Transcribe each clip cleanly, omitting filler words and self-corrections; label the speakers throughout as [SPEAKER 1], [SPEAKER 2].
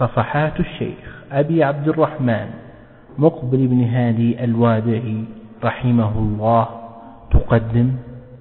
[SPEAKER 1] صفحات الشيخ أبي عبد الرحمن مقبل بن هادي الوادعي رحمه الله تقدم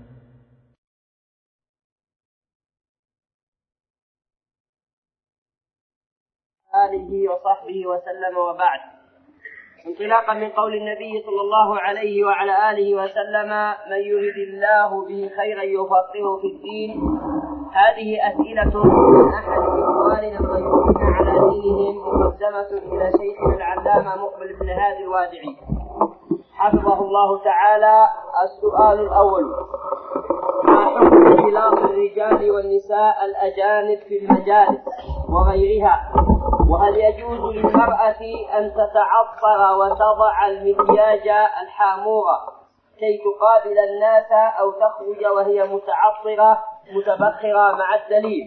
[SPEAKER 2] آله وصحبه وسلم، وبعد. انطلاقا من قول النبي صلى الله عليه وعلى آله وسلم: من يرد الله به خيرا يفقهه في الدين. هذه أسئلة من أحد إخواننا الضيوفين على دينهم مقدمة إلى شيخنا العلامة مقبل بن هادي الوادعي حفظه الله تعالى. السؤال الأول: ما حكم اختلاط الرجال والنساء الأجانب في المجالس وغيرها؟ وهل يجوز للمرأة أن تتعطر وتضع المكياج الحامورة كي تقابل الناس، أو تخرج وهي متعطرة متبخرة مع الدليل؟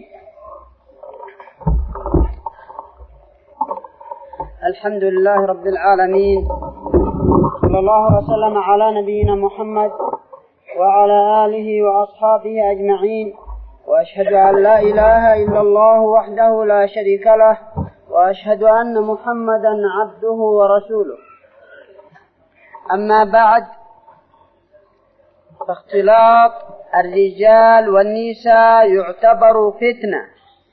[SPEAKER 3] الحمد لله رب العالمين، صلى الله وسلم على نبينا محمد وعلى آله وأصحابه أجمعين، وأشهد أن لا إله إلا الله وحده لا شريك له، وأشهد أن محمدا عبده ورسوله. أما بعد، فاختلاط الرجال والنساء يعتبر فتنة.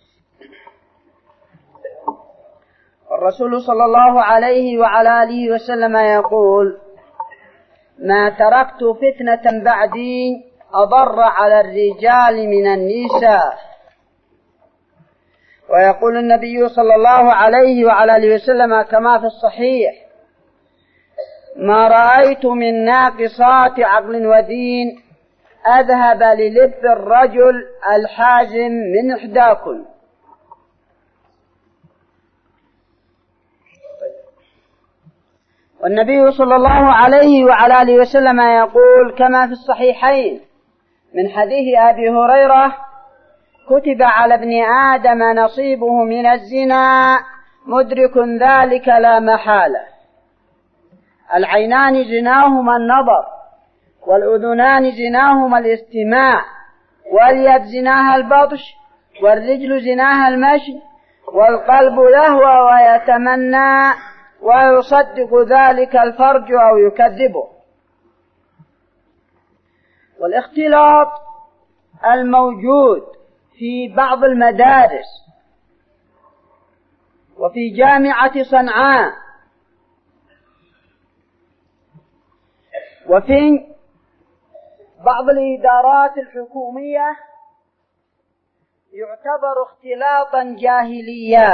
[SPEAKER 3] الرسول صلى الله عليه وعلى آله وسلم يقول: ما تركت فتنة بعدي أضر على الرجال من النساء. ويقول النبي صلى الله عليه وعلى آله وسلم كما في الصحيح: ما رأيت من ناقصات عقل ودين أذهب للب الرجل الحازم من إحداكم. والنبي صلى الله عليه وعلى آله وسلم يقول كما في الصحيحين من حديث أبي هريرة: كتب على ابن آدم نصيبه من الزنا مدرك ذلك لا محالة. العينان زناهما النظر، والأذنان زناهما الاستماع، واليد زناها البطش، والرجل زناها المشي، والقلب يهوى ويتمنى ويصدق ذلك الفرج أو يكذبه. والاختلاط الموجود في بعض المدارس وفي جامعة صنعاء وفي بعض الإدارات الحكومية يعتبر اختلاطا جاهليا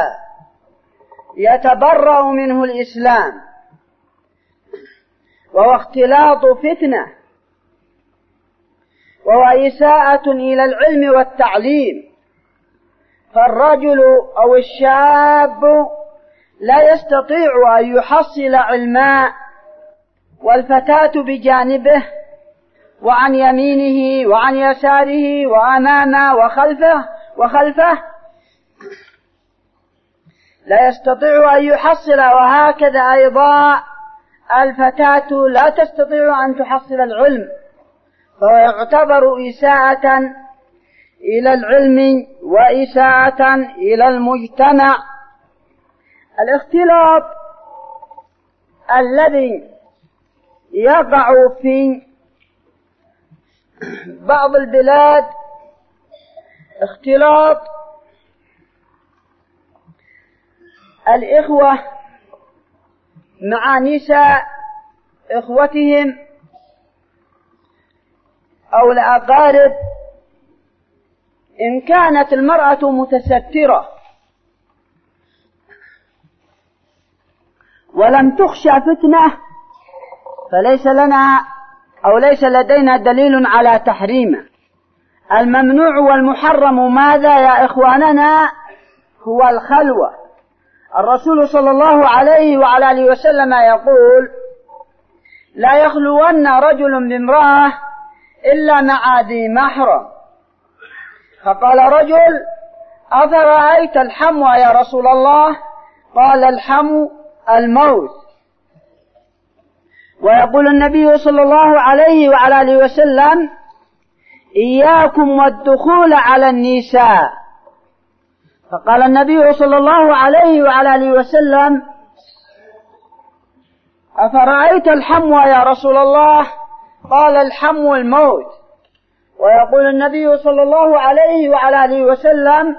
[SPEAKER 3] يتبرأ منه الإسلام، وهو اختلاط فتنة، وهو إساءة إلى العلم والتعليم. فالرجل أو الشاب لا يستطيع أن يحصل علما، والفتاة بجانبه وعن يمينه وعن يساره وأمامه وخلفه لا يستطيع أن يحصل. وهكذا أيضا الفتاة لا تستطيع أن تحصل العلم، فهو يعتبر إساءة إلى العلم وإساءة إلى المجتمع. الاختلاط الذي يقع في بعض البلاد اختلاط الإخوة مع نساء إخوتهم أو الأقارب، إن كانت المرأة متسترة ولم تخشى فتنة فليس لنا أو ليس لدينا دليل على تحريمه. الممنوع والمحرم ماذا يا إخواننا؟ هو الخلوة. الرسول صلى الله عليه وعلى آله وسلم يقول: لا يخلون رجل بامرأة إلا مع ذي محرم. فقال رجل: أفرأيت الحمو يا رسول الله؟ قال: الحمو الموت. ويقول النبي صلى الله عليه وعلى آله وسلم: إياكم والدخول على النساء، فقال النبي صلى الله عليه وعلى آله وسلم: أفرأيت الحمو يا رسول الله؟ قال: الحمو الموت. ويقول النبي صلى الله عليه وعلى آله وسلم: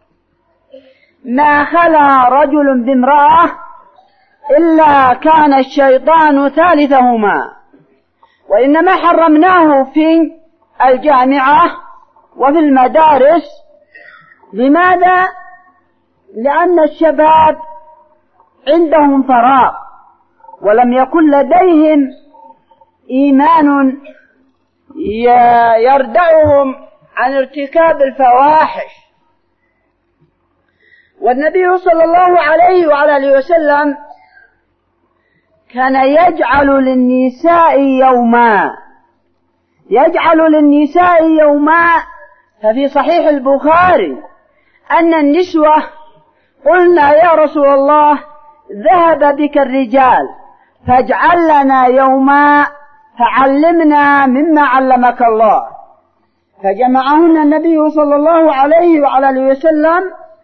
[SPEAKER 3] ما خلا رجل بامرأة إلا كان الشيطان ثالثهما. وإنما حرمناه في الجامعة وفي المدارس. لماذا؟ لأن الشباب عندهم فراغ ولم يكن لديهم إيمان يردعهم عن ارتكاب الفواحش. والنبي صلى الله عليه وعلى آله وسلم كان يجعل للنساء يوما. ففي صحيح البخاري أن النسوة قلنا: يا رسول الله، ذهب بك الرجال فاجعل لنا يوما فعلمنا مما علمك الله. فجمعهن النبي صلى الله عليه وعلى آله وسلم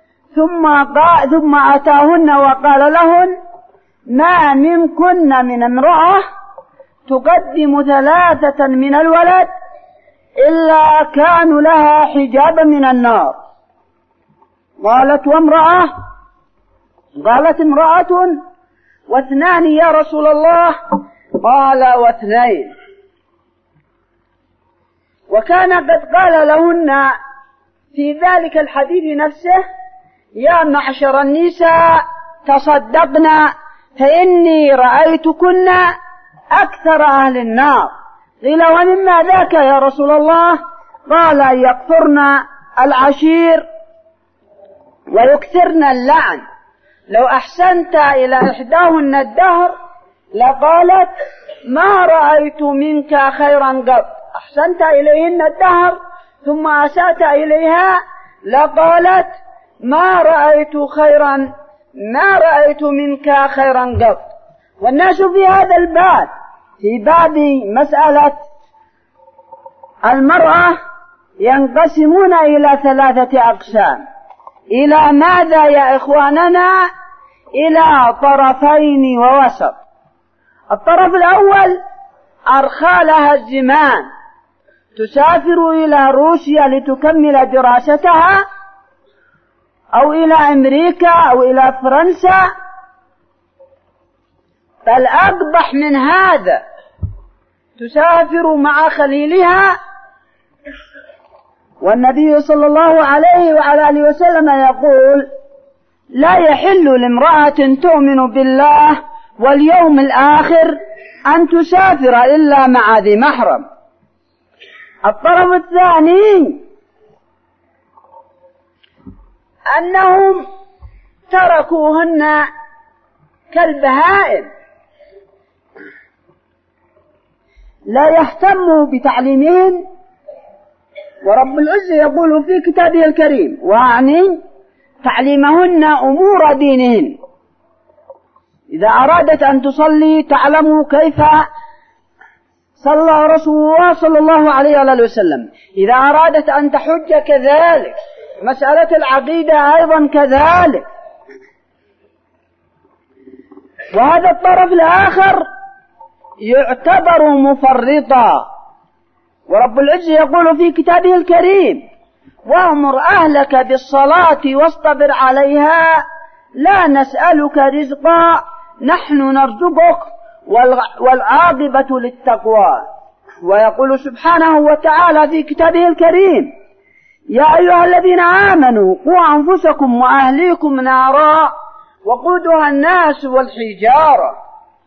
[SPEAKER 3] ثم أتاهن وقال لهن: ما منكن من امرأة تقدم 3 من الولد إلا كانوا لها حجابا من النار. قالت: وامرأة؟ قالت: امرأة و2 يا رسول الله. قال: و2. وكان قد قال لهن في ذلك الحديث نفسه: يا معشر النساء تصدقنا فإني رأيتكن أكثر أهل النار. قيل: ومما ذاك يا رسول الله؟ قال: يكثرن العشير ويكثرن اللعن. لو أحسنت إلى إحداهن الدهر لقالت: ما رأيت منك خيرا قط. أحسنت إليهن الدهر ثم أسأت إليها لقالت: ما رأيت منك خيرا قط. والناس في هذا الباب، في باب مسألة المرأة، ينقسمون إلى 3 أقسام. إلى ماذا يا إخواننا؟ إلى طرفين ووسط. الطرف الأول أرخى لها الزمان، تسافر إلى روسيا لتكمل دراستها، أو إلى أمريكا أو إلى فرنسا. بل أقبح من هذا، تسافر مع خليلها. والنبي صلى الله عليه وعلى آله وسلم يقول: لا يحل لامرأة تؤمن بالله واليوم الآخر أن تسافر إلا مع ذي محرم. الطرف الثاني أنهم تركوهن كالبهائم، لا يهتموا بتعليمهن. ورب العزة يقول في كتابه الكريم: وأعني تعليمهن أمور دينهن. إذا أرادت أن تصلي تعلم كيف صلى رسول الله صلى الله عليه وسلم. إذا أرادت أن تحج كذلك. مسألة العقيدة أيضا كذلك. وهذا الطرف الآخر يعتبر مفرطا. ورب العزة يقول في كتابه الكريم: وأمر أهلك بالصلاة واصطبر عليها لا نسألك رزقا نحن نرزقك والعاقبة للتقوى. ويقول سبحانه وتعالى في كتابه الكريم: يا أيها الذين آمنوا قوا أنفسكم وأهليكم نارا وقودها الناس والحجارة.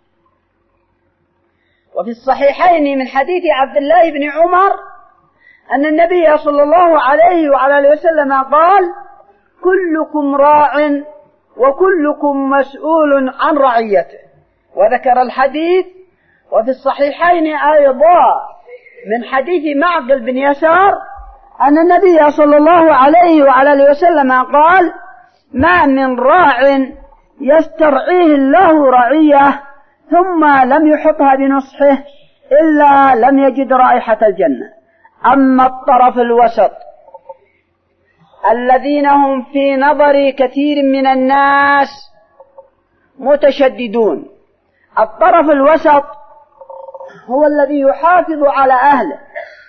[SPEAKER 3] وفي الصحيحين من حديث عبد الله بن عمر أن النبي صلى الله عليه وعلى آله وسلم قال: كلكم راع وكلكم مسؤول عن رعيته. وذكر الحديث. وفي الصحيحين أيضا من حديث معقل بن يسار أن النبي صلى الله عليه وعلى آله وسلم قال: ما من راع يسترعيه الله رعية ثم لم يحطها بنصحه إلا لم يجد رائحة الجنة. أما الطرف الوسط الذين هم في نظر كثير من الناس متشددون. الطرف الوسط هو الذي يحافظ على أهله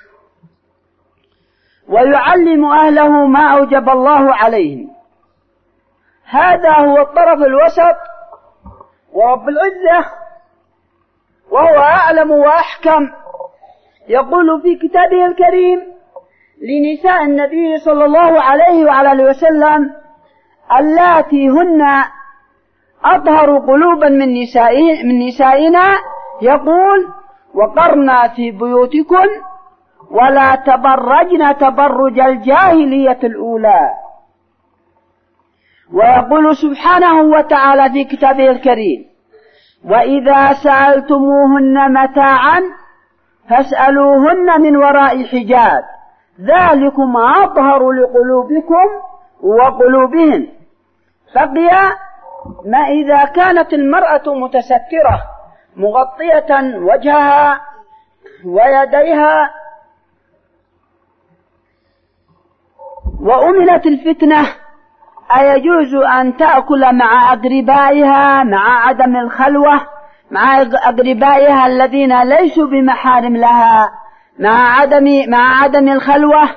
[SPEAKER 3] ويعلم أهله ما أوجب الله عليهم، هذا هو الطرف الوسط. ورب العزة وهو أعلم وأحكم يقول في كتابه الكريم لنساء النبي صلى الله عليه وعلى وسلم اللاتي هن أطهر قلوبا من نسائنا، يقول وقرنا في بيوتكن ولا تبرجن تبرج الجاهلية الأولى. ويقول سبحانه وتعالى في كتابه الكريم وإذا سألتموهن متاعا فاسألوهن من وراء حجاب ذلكم أطهر لقلوبكم وقلوبهن. بقي ما إذا كانت المرأة متسترة مغطية وجهها ويديها وأمنت الفتنة، أيجوز أن تأكل مع أقربائها مع عدم الخلوة مع أقربائها الذين ليسوا بمحارم لها مع عدم الخلوة؟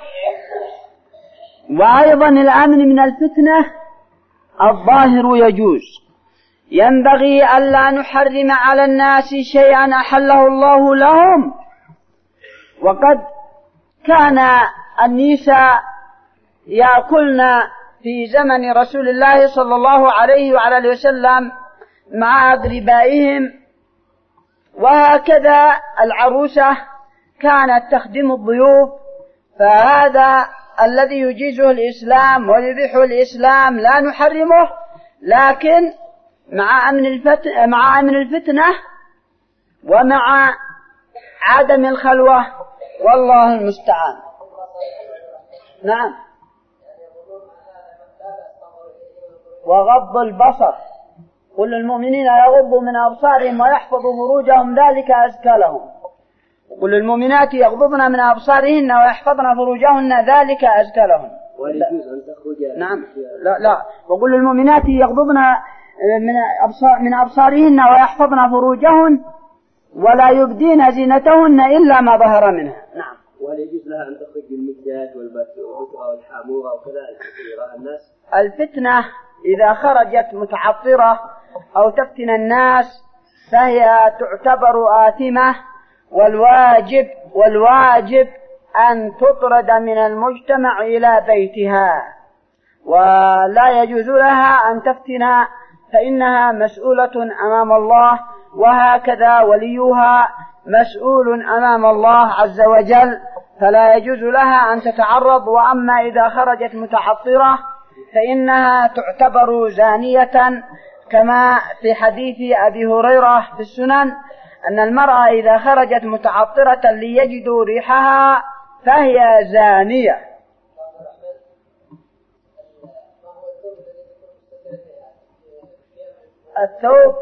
[SPEAKER 3] وأيضا الأمن من الفتنة الظاهر يجوز. ينبغي ألا نحرم على الناس شيئا أحله الله لهم. وقد كان النساء يأكلن في زمن رسول الله صلى الله عليه وعلى وسلم مع أقربائهم، وهكذا العروسة كانت تخدم الضيوف. فهذا الذي يجيزه الإسلام ويبيحه الإسلام لا نحرمه، لكن مع أمن الفتنة ومع عدم الخلوة، والله المستعان. نعم. وغض البصر، قل للمؤمنين يغضوا من أبصارهم ويحفظوا فروجهم ذلك أزكى لهم، وقل للمؤمنات يغضضن من أبصارهن ويحفظن فروجهن ذلك أزكى لهم.
[SPEAKER 2] ويجوز أن تخرج.
[SPEAKER 3] نعم. لا وقل للمؤمنات يغضضن من أبصارهن ويحفظن فروجهن ولا يبدين زينتهن إلا ما ظهر منها. نعم.
[SPEAKER 2] وهل يجوز لها أن تخرج بالمكياج والبترة والحامورة وكذلك ترى الناس؟
[SPEAKER 3] الفتنة إذا خرجت متعطرة أو تفتن الناس فهي تعتبر آثمة، والواجب أن تطرد من المجتمع إلى بيتها، ولا يجوز لها أن تفتن فإنها مسؤولة أمام الله، وهكذا وليها مسؤول أمام الله عز وجل، فلا يجوز لها أن تتعرض. وأما إذا خرجت متعطرة فإنها تعتبر زانية، كما في حديث أبي هريرة في السنن أن المرأة إذا خرجت متعطرة ليجدوا ريحها فهي زانية. الثوب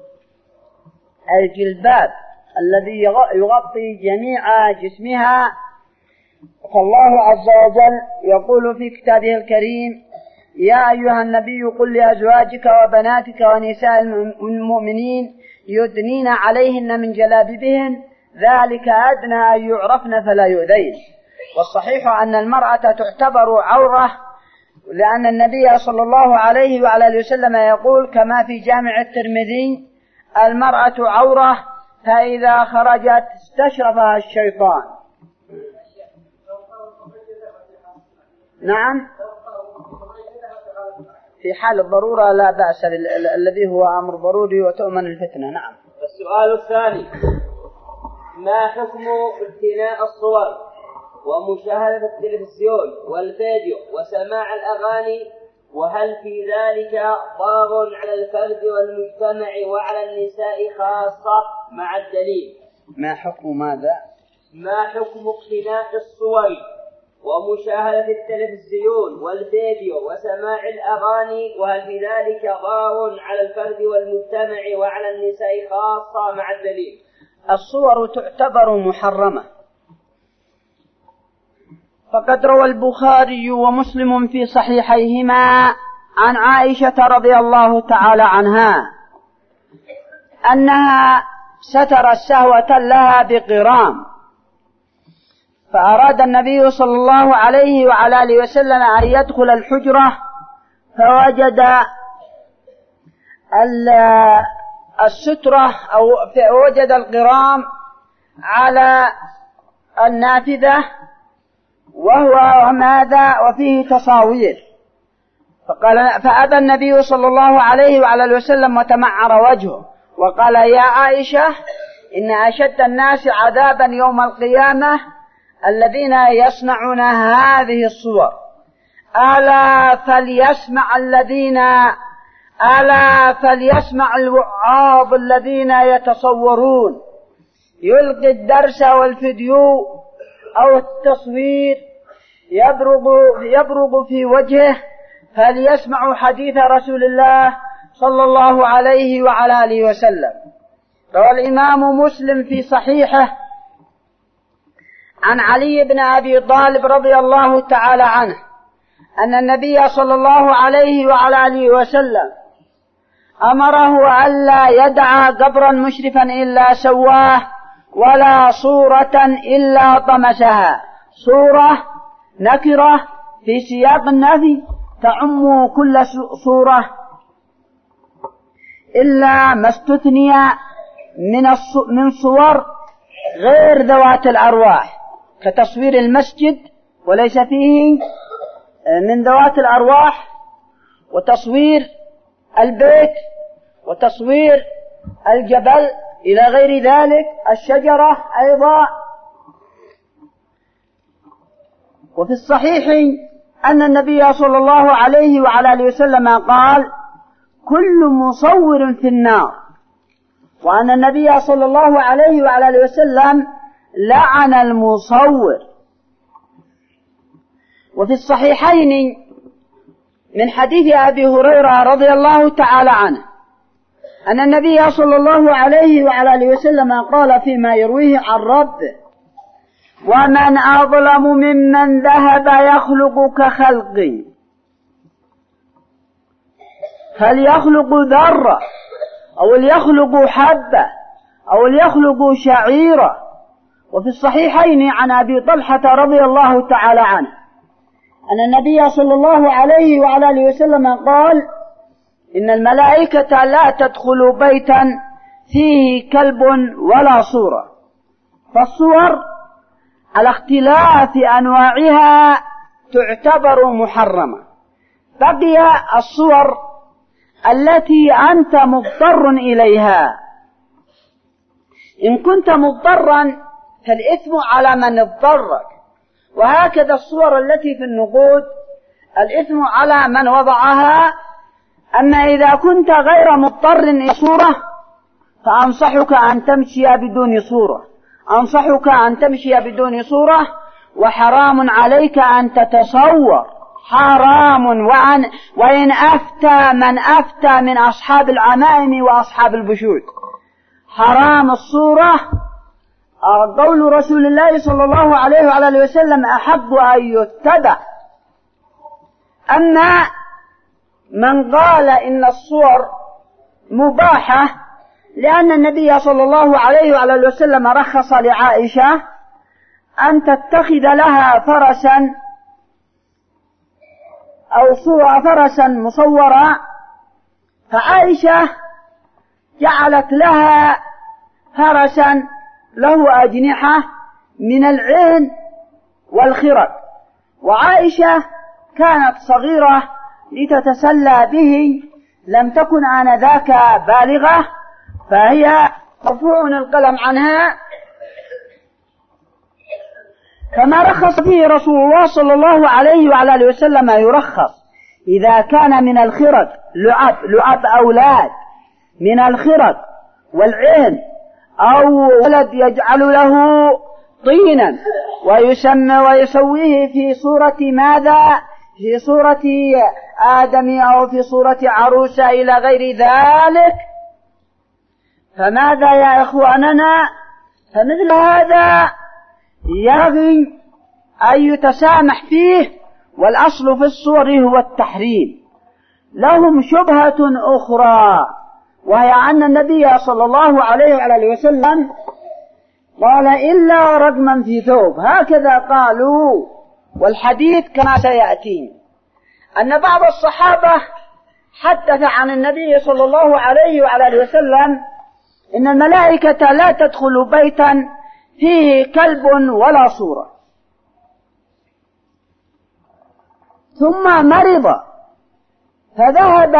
[SPEAKER 3] الجلباب الذي يغطي جميع جسمها، فالله عز وجل يقول في كتابه الكريم يا أيها النبي قل لأزواجك وبناتك ونساء المؤمنين يدنين عليهن من جلابيبهن ذلك أدنى أن يعرفن فلا يؤذين. والصحيح أن المرأة تعتبر عورة، لأن النبي صلى الله عليه وعلى وسلم يقول كما في جامع الترمذي المرأة عورة فإذا خرجت استشرفها الشيطان. نعم، في حال الضرورة لا بأس، الذي هو أمر ضروري وتؤمن الفتنة. نعم.
[SPEAKER 2] السؤال الثاني: ما حكم ابتناء الصور ومشاهدة التلفزيون والفيديو وسماع الأغاني، وهل في ذلك ضرر على الفرد والمجتمع وعلى النساء خاصة مع الدليل؟
[SPEAKER 3] ما حكم ماذا؟
[SPEAKER 2] ما حكم ابتناء الصور ومشاهدة التلفزيون والفيديو وسماع الأغاني، وهل في ذلك ضرر على الفرد والمجتمع وعلى النساء خاصة مع الدليل؟
[SPEAKER 3] الصور تعتبر محرمة، فقد روى البخاري ومسلم في صحيحيهما عن عائشة رضي الله تعالى عنها أنها سترت سهوة لها بقرام، فأراد النبي صلى الله عليه وعلى آله وسلم أن يدخل الحجرة، فوجد السترة أو وجد القرام على النافذة وهو ماذا وفيه تصاوير، فأبى النبي صلى الله عليه وعلى آله وسلم وتمعر وجهه وقال: يا عائشة، إن أشد الناس عذابا يوم القيامة الذين يصنعون هذه الصور، ألا فليسمع الوعاظ الذين يتصورون يلقي الدرس والفيديو أو التصوير يبرق في وجهه، فليسمعوا حديث رسول الله صلى الله عليه وعلى آله وسلم. روى الإمام مسلم في صحيحه عن علي بن أبي طالب رضي الله تعالى عنه أن النبي صلى الله عليه وعلى آله وسلم أمره ألا يدع قبرا مشرفا إلا سواه ولا صورة إلا طمسها. صورة نكرة في سياق النفي تعم كل صورة إلا ما استثني من صور غير ذوات الأرواح، كتصوير المسجد وليس فيه من ذوات الأرواح، وتصوير البيت، وتصوير الجبل إلى غير ذلك، الشجرة أيضا. وفي الصحيح أن النبي صلى الله عليه وعلى آله وسلم قال: كل مصور في النار، وأن النبي صلى الله عليه وعلى آله وسلم لعن المصور. وفي الصحيحين من حديث أبي هريرة رضي الله تعالى عنه أن النبي صلى الله عليه وعلى آله وسلم قال فيما يرويه عن ربه: ومن أظلم ممن ذهب يخلق كخلقي، فليخلق ذرة أو ليخلق حبة أو ليخلق شعيرة. وفي الصحيحين عن أبي طلحة رضي الله تعالى عنه أن النبي صلى الله عليه وعلى آله وسلم قال: إن الملائكة لا تدخل بيتا فيه كلب ولا صورة. فالصور على اختلاف أنواعها تعتبر محرمة. بقي الصور التي أنت مضطر إليها، إن كنت مضطرا فالإثم على من اضطرك، وهكذا الصور التي في النقود الإثم على من وضعها. أما إذا كنت غير مضطر إلى صورة فأنصحك أن تمشي بدون صورة، وحرام عليك أن تتصور، حرام. وإن أفتى من أفتى من أصحاب العمائم وأصحاب البشوت، حرام الصورة. قول رسول الله صلى الله عليه وعلى آله وسلم: أحب أن يتبع. أما من قال إن الصور مباحة، لأن النبي صلى الله عليه وعلى آله وسلم رخص لعائشة أن تتخذ لها فرسا أو فرسا مصورا، فعائشة جعلت لها فرسا له أجنحة من العين والخرق، وعائشة كانت صغيرة لتتسلى به، لم تكن آنذاك بالغة، فهي مرفوع القلم عنها. فما رخص فيه رسول الله صلى الله عليه وعلى آله وسلم يرخص إذا كان من الخرق، لعب أولاد من الخرق والعين، أو ولد يجعل له طينا ويسويه في صورة ماذا؟ في صورة آدم أو في صورة عروسة إلى غير ذلك. فماذا يا إخواننا؟ فمثل هذا ينبغي أن يتسامح فيه، والأصل في الصور هو التحريم. لهم شبهة أخرى، وهي أن النبي صلى الله عليه وآله وسلم قال إلا رجما في ثوب، هكذا قالوا. والحديث كما سيأتي أن بعض الصحابة حدث عن النبي صلى الله عليه وآله وسلم إن الملائكة لا تدخل بيتا فيه كلب ولا صورة، ثم مرض فذهب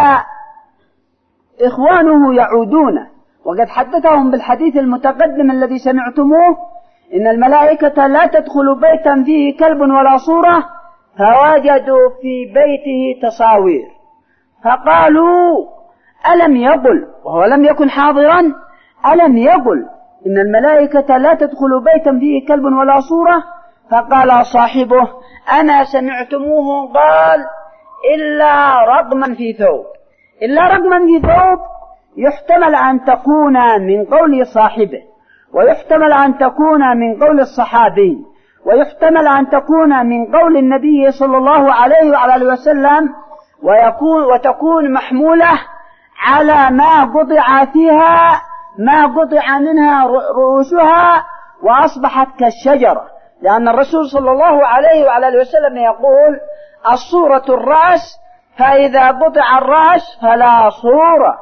[SPEAKER 3] إخوانه يعودونه، وقد حدثهم بالحديث المتقدم الذي سمعتموه إن الملائكة لا تدخل بيتا فيه كلب ولا صورة، فوجدوا في بيته تصاوير، فقالوا ألم يقل، وهو لم يكن حاضرا، ألم يقل إن الملائكة لا تدخل بيتا فيه كلب ولا صورة؟ فقال صاحبه أنا سمعتموه قال إلا رقما في ثوب. إلا رقما في ثوب يحتمل أن تكون من قول صاحبه، ويحتمل أن تكون من قول الصحابي، ويحتمل أن تكون من قول النبي صلى الله عليه وآله وسلم، وتكون محمولة على ما قطع فيها، ما قطع منها رؤوسها وأصبحت كالشجرة، لأن الرسول صلى الله عليه وآله وسلم يقول الصورة الرأس، فإذا قطع الرأس فلا صورة.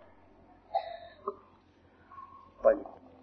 [SPEAKER 3] طيب.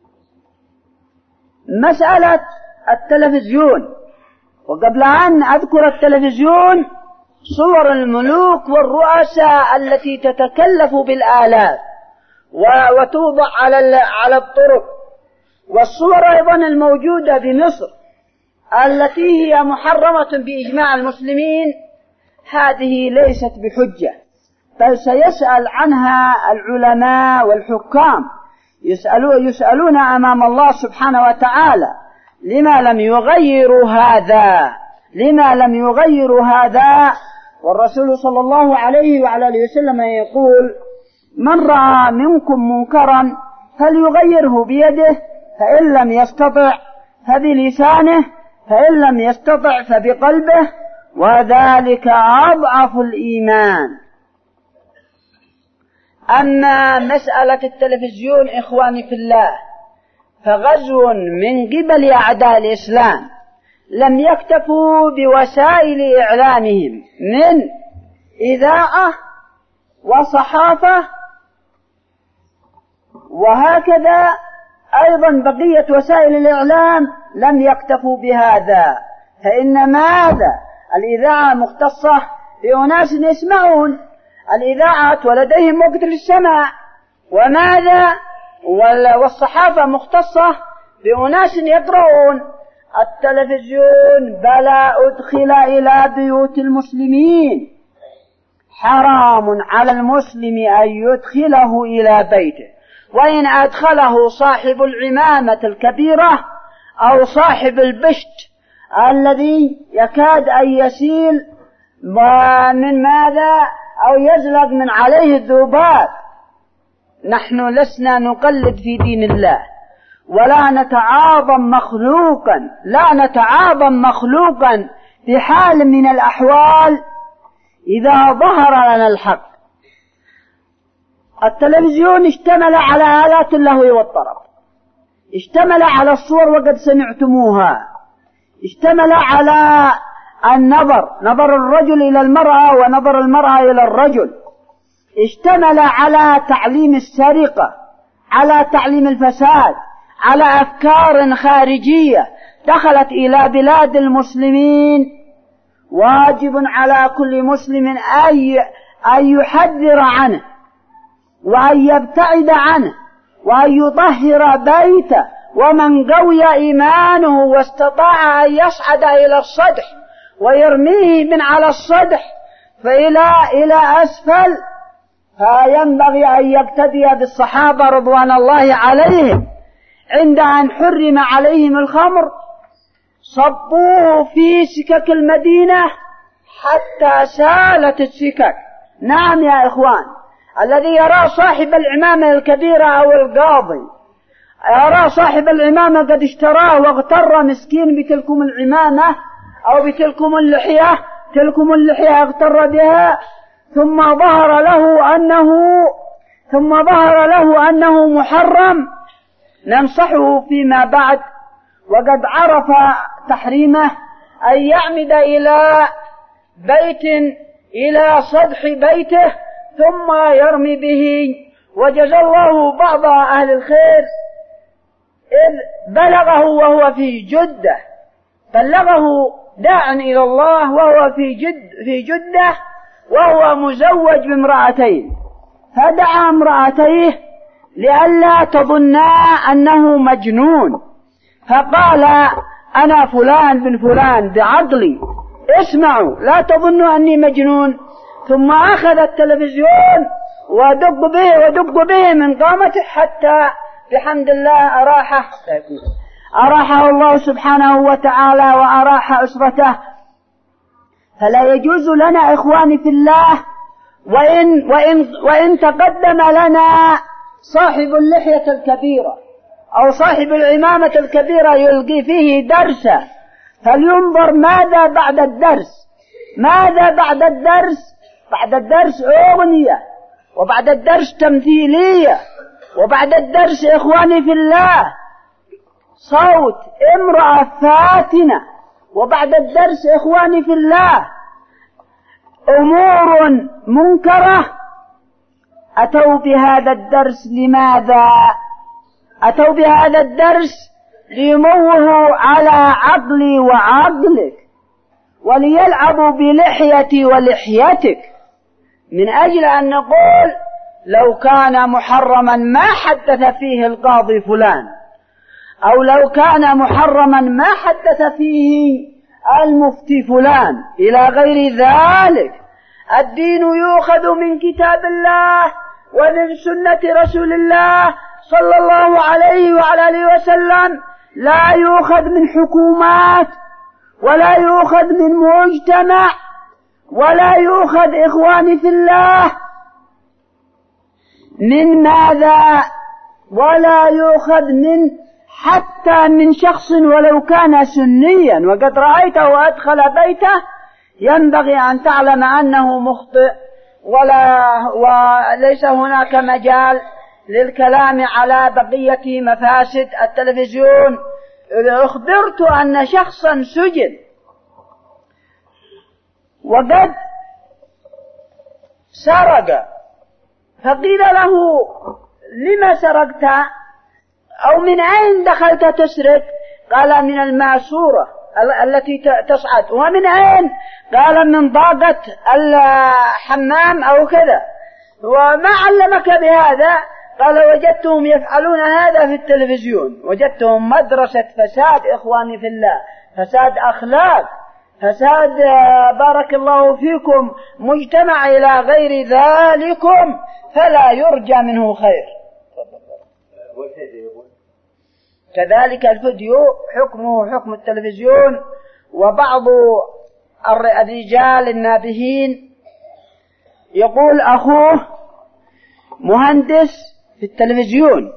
[SPEAKER 3] مسألة التلفزيون، وقبل أن أذكر التلفزيون صور الملوك والرؤساء التي تتكلف بالآلاف وتوضع على الطرق، والصور أيضا الموجودة بمصر التي هي محرمة بإجماع المسلمين، هذه ليست بحجة، بل سيسأل عنها العلماء والحكام، يسألون أمام الله سبحانه وتعالى لما لم يغيروا هذا، لما لم يغيروا هذا. والرسول صلى الله عليه وعلى آله وسلم يقول من رأى منكم منكرا فليغيره بيده، فإن لم يستطع فبلسانه، فإن لم يستطع فبقلبه، وذلك أضعف الإيمان. أما مسألة التلفزيون إخواني في الله، فغزو من قبل أعداء الإسلام لم يكتفوا بوسائل إعلامهم من إذاعة وصحافة، وهكذا أيضا بقية وسائل الإعلام لم يكتفوا بهذا، فإن ماذا؟ الإذاعة مختصة بأناس يسمعون، الإذاعة ولديهم وقت للسماع، وماذا؟ والصحافة مختصة بأناس يقرؤون. التلفزيون بلا أدخل إلى بيوت المسلمين، حرام على المسلم أن يدخله إلى بيته، وإن أدخله صاحب العمامة الكبيرة أو صاحب البشت الذي يكاد أن يسيل من ماذا أو يزلق من عليه الذباب. نحن لسنا نقلد في دين الله، ولا نتعاظم مخلوقا، لا نتعاظم مخلوقا في حال من الأحوال إذا ظهر لنا الحق. التلفزيون اشتمل على آلات اللهو والطرب، اشتمل على الصور وقد سمعتموها، اشتمل على النظر، نظر الرجل إلى المرأة ونظر المرأة إلى الرجل، اشتمل على تعليم السرقة، على تعليم الفساد، على أفكار خارجية دخلت إلى بلاد المسلمين. واجب على كل مسلم أن يحذر عنه، وأن يبتعد عنه، وأن يطهر بيته، ومن قوي إيمانه واستطاع أن يصعد إلى السطح ويرميه من على السطح إلى أسفل، فينبغي أن يقتدي بالصحابة رضوان الله عليهم عند أن حرم عليهم الخمر صبوه في سكك المدينة حتى سالت السكك. نعم يا إخوان، الذي يرى صاحب العمامة الكبيرة أو القاضي يرى صاحب العمامة قد اشتراه واغتر مسكين بتلكم العمامة أو بتلكم اللحية، تلكم اللحية اغتر بها، ثم ظهر له أنه محرم، ننصحه فيما بعد وقد عرف تحريمه أن يعمد إلى سطح بيته ثم يرمي به. وجزى الله بعض أهل الخير إذ بلغه وهو في جدة، بلغه داع إلى الله وهو في جدة وهو مزوج بامرأتين، فدعا امرأتيه لئلا تظنا أنه مجنون، فقال أنا فلان بن فلان بعقلي، اسمعوا لا تظنوا أني مجنون. ثم أخذ التلفزيون ودق به من قامته حتى بحمد الله أراحه الله سبحانه وتعالى وأراح أسرته. فلا يجوز لنا إخواني في الله وإن تقدم لنا صاحب اللحية الكبيرة أو صاحب العمامة الكبيرة يلقي فيه درسا، فلينظر ماذا بعد الدرس. بعد الدرس أغنية، وبعد الدرس تمثيلية، وبعد الدرس إخواني في الله صوت امرأة فاتنة، وبعد الدرس إخواني في الله أمور منكرة. أتوا بهذا الدرس لماذا؟ أتوا بهذا الدرس ليموهوا على عقلي وعقلك، وليلعبوا بلحيتي ولحيتك، من أجل أن نقول لو كان محرما ما حدث فيه القاضي فلان، أو لو كان محرما ما حدث فيه المفتي فلان، إلى غير ذلك. الدين يؤخذ من كتاب الله ومن سنة رسول الله صلى الله عليه وعلى آله وسلم، لا يؤخذ من حكومات، ولا يؤخذ من مجتمع، ولا يؤخذ إخواني في الله من ماذا؟ ولا يؤخذ حتى من شخص ولو كان سنيا وقد رأيته أدخل بيته، ينبغي أن تعلم أنه مخطئ، وليس هناك مجال للكلام على بقية مفاسد التلفزيون. أخبرت أن شخصا سجن وقد سرق، فقيل له لما سرقت أو من أين دخلت تسرق؟ قال من الماسورة التي تصعد. ومن أين؟ قال من ضاقة الحمام أو كذا. وما علمك بهذا؟ قال وجدتهم يفعلون هذا في التلفزيون، وجدتهم مدرسة فساد إخواني في الله، فساد أخلاق، فساد بارك الله فيكم مجتمع إلى غير ذلكم، فلا يرجى منه خير. كذلك الفيديو حكمه حكم التلفزيون. وبعض الرجال النابهين يقول أخوه مهندس في التلفزيون،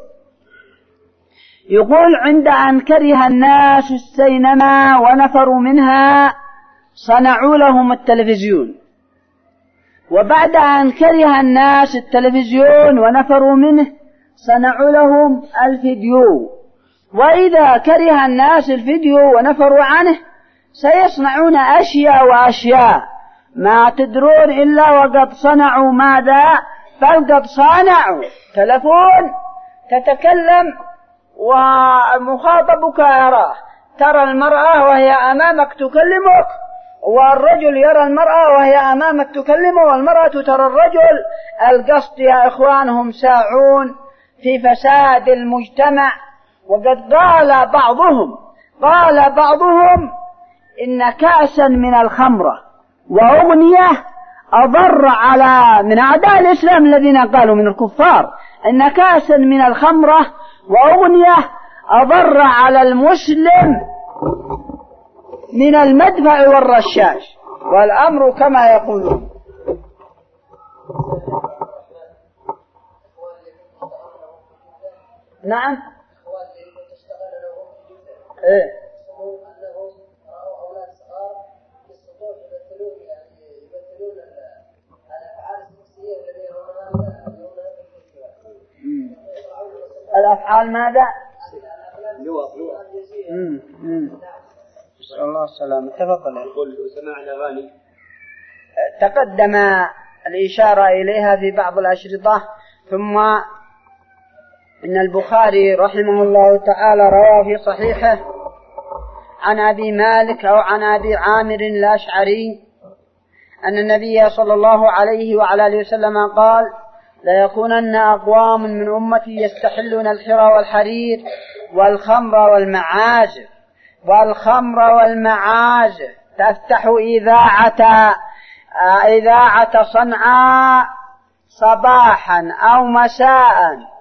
[SPEAKER 3] يقول عند أن كره الناس السينما ونفروا منها صنعوا لهم التلفزيون، وبعد أن كره الناس التلفزيون ونفروا منه صنعوا لهم الفيديو، وإذا كره الناس الفيديو ونفروا عنه سيصنعون أشياء وأشياء ما تدرون إلا وقد صنعوا ماذا؟ بل قد صنعوا تلفون تتكلم ومخاطبك يراه، ترى المرأة وهي أمامك تكلمك، والرجل يرى المرأة وهي أمامك تكلمه، والمرأة ترى الرجل. القصد يا إخوانهم ساعون في فساد المجتمع. وقد قال بعضهم إن كأسا من الخمرة وأغنية أضر من أعداء الإسلام الذين قالوا من الكفار إن كأسا من الخمرة وأغنية أضر على المسلم من المدفع والرشاش، والأمر كما يقولون. نعم. والأفعال ماذا؟ نسأل الله السلامة. تفضل.
[SPEAKER 2] سماع الأغاني
[SPEAKER 3] تقدم الإشارة إليها في بعض الأشرطة. ثم إن البخاري رحمه الله تعالى روى في صحيحه عن أبي مالك أو عن أبي عامر الأشعري أن النبي صلى الله عليه وعلى آله وسلم قال: ليكونن أقوام من أمتي يستحلون الحرى والحرير والخمر والمعازف تفتح إذاعة صنعاء صباحا أو مساء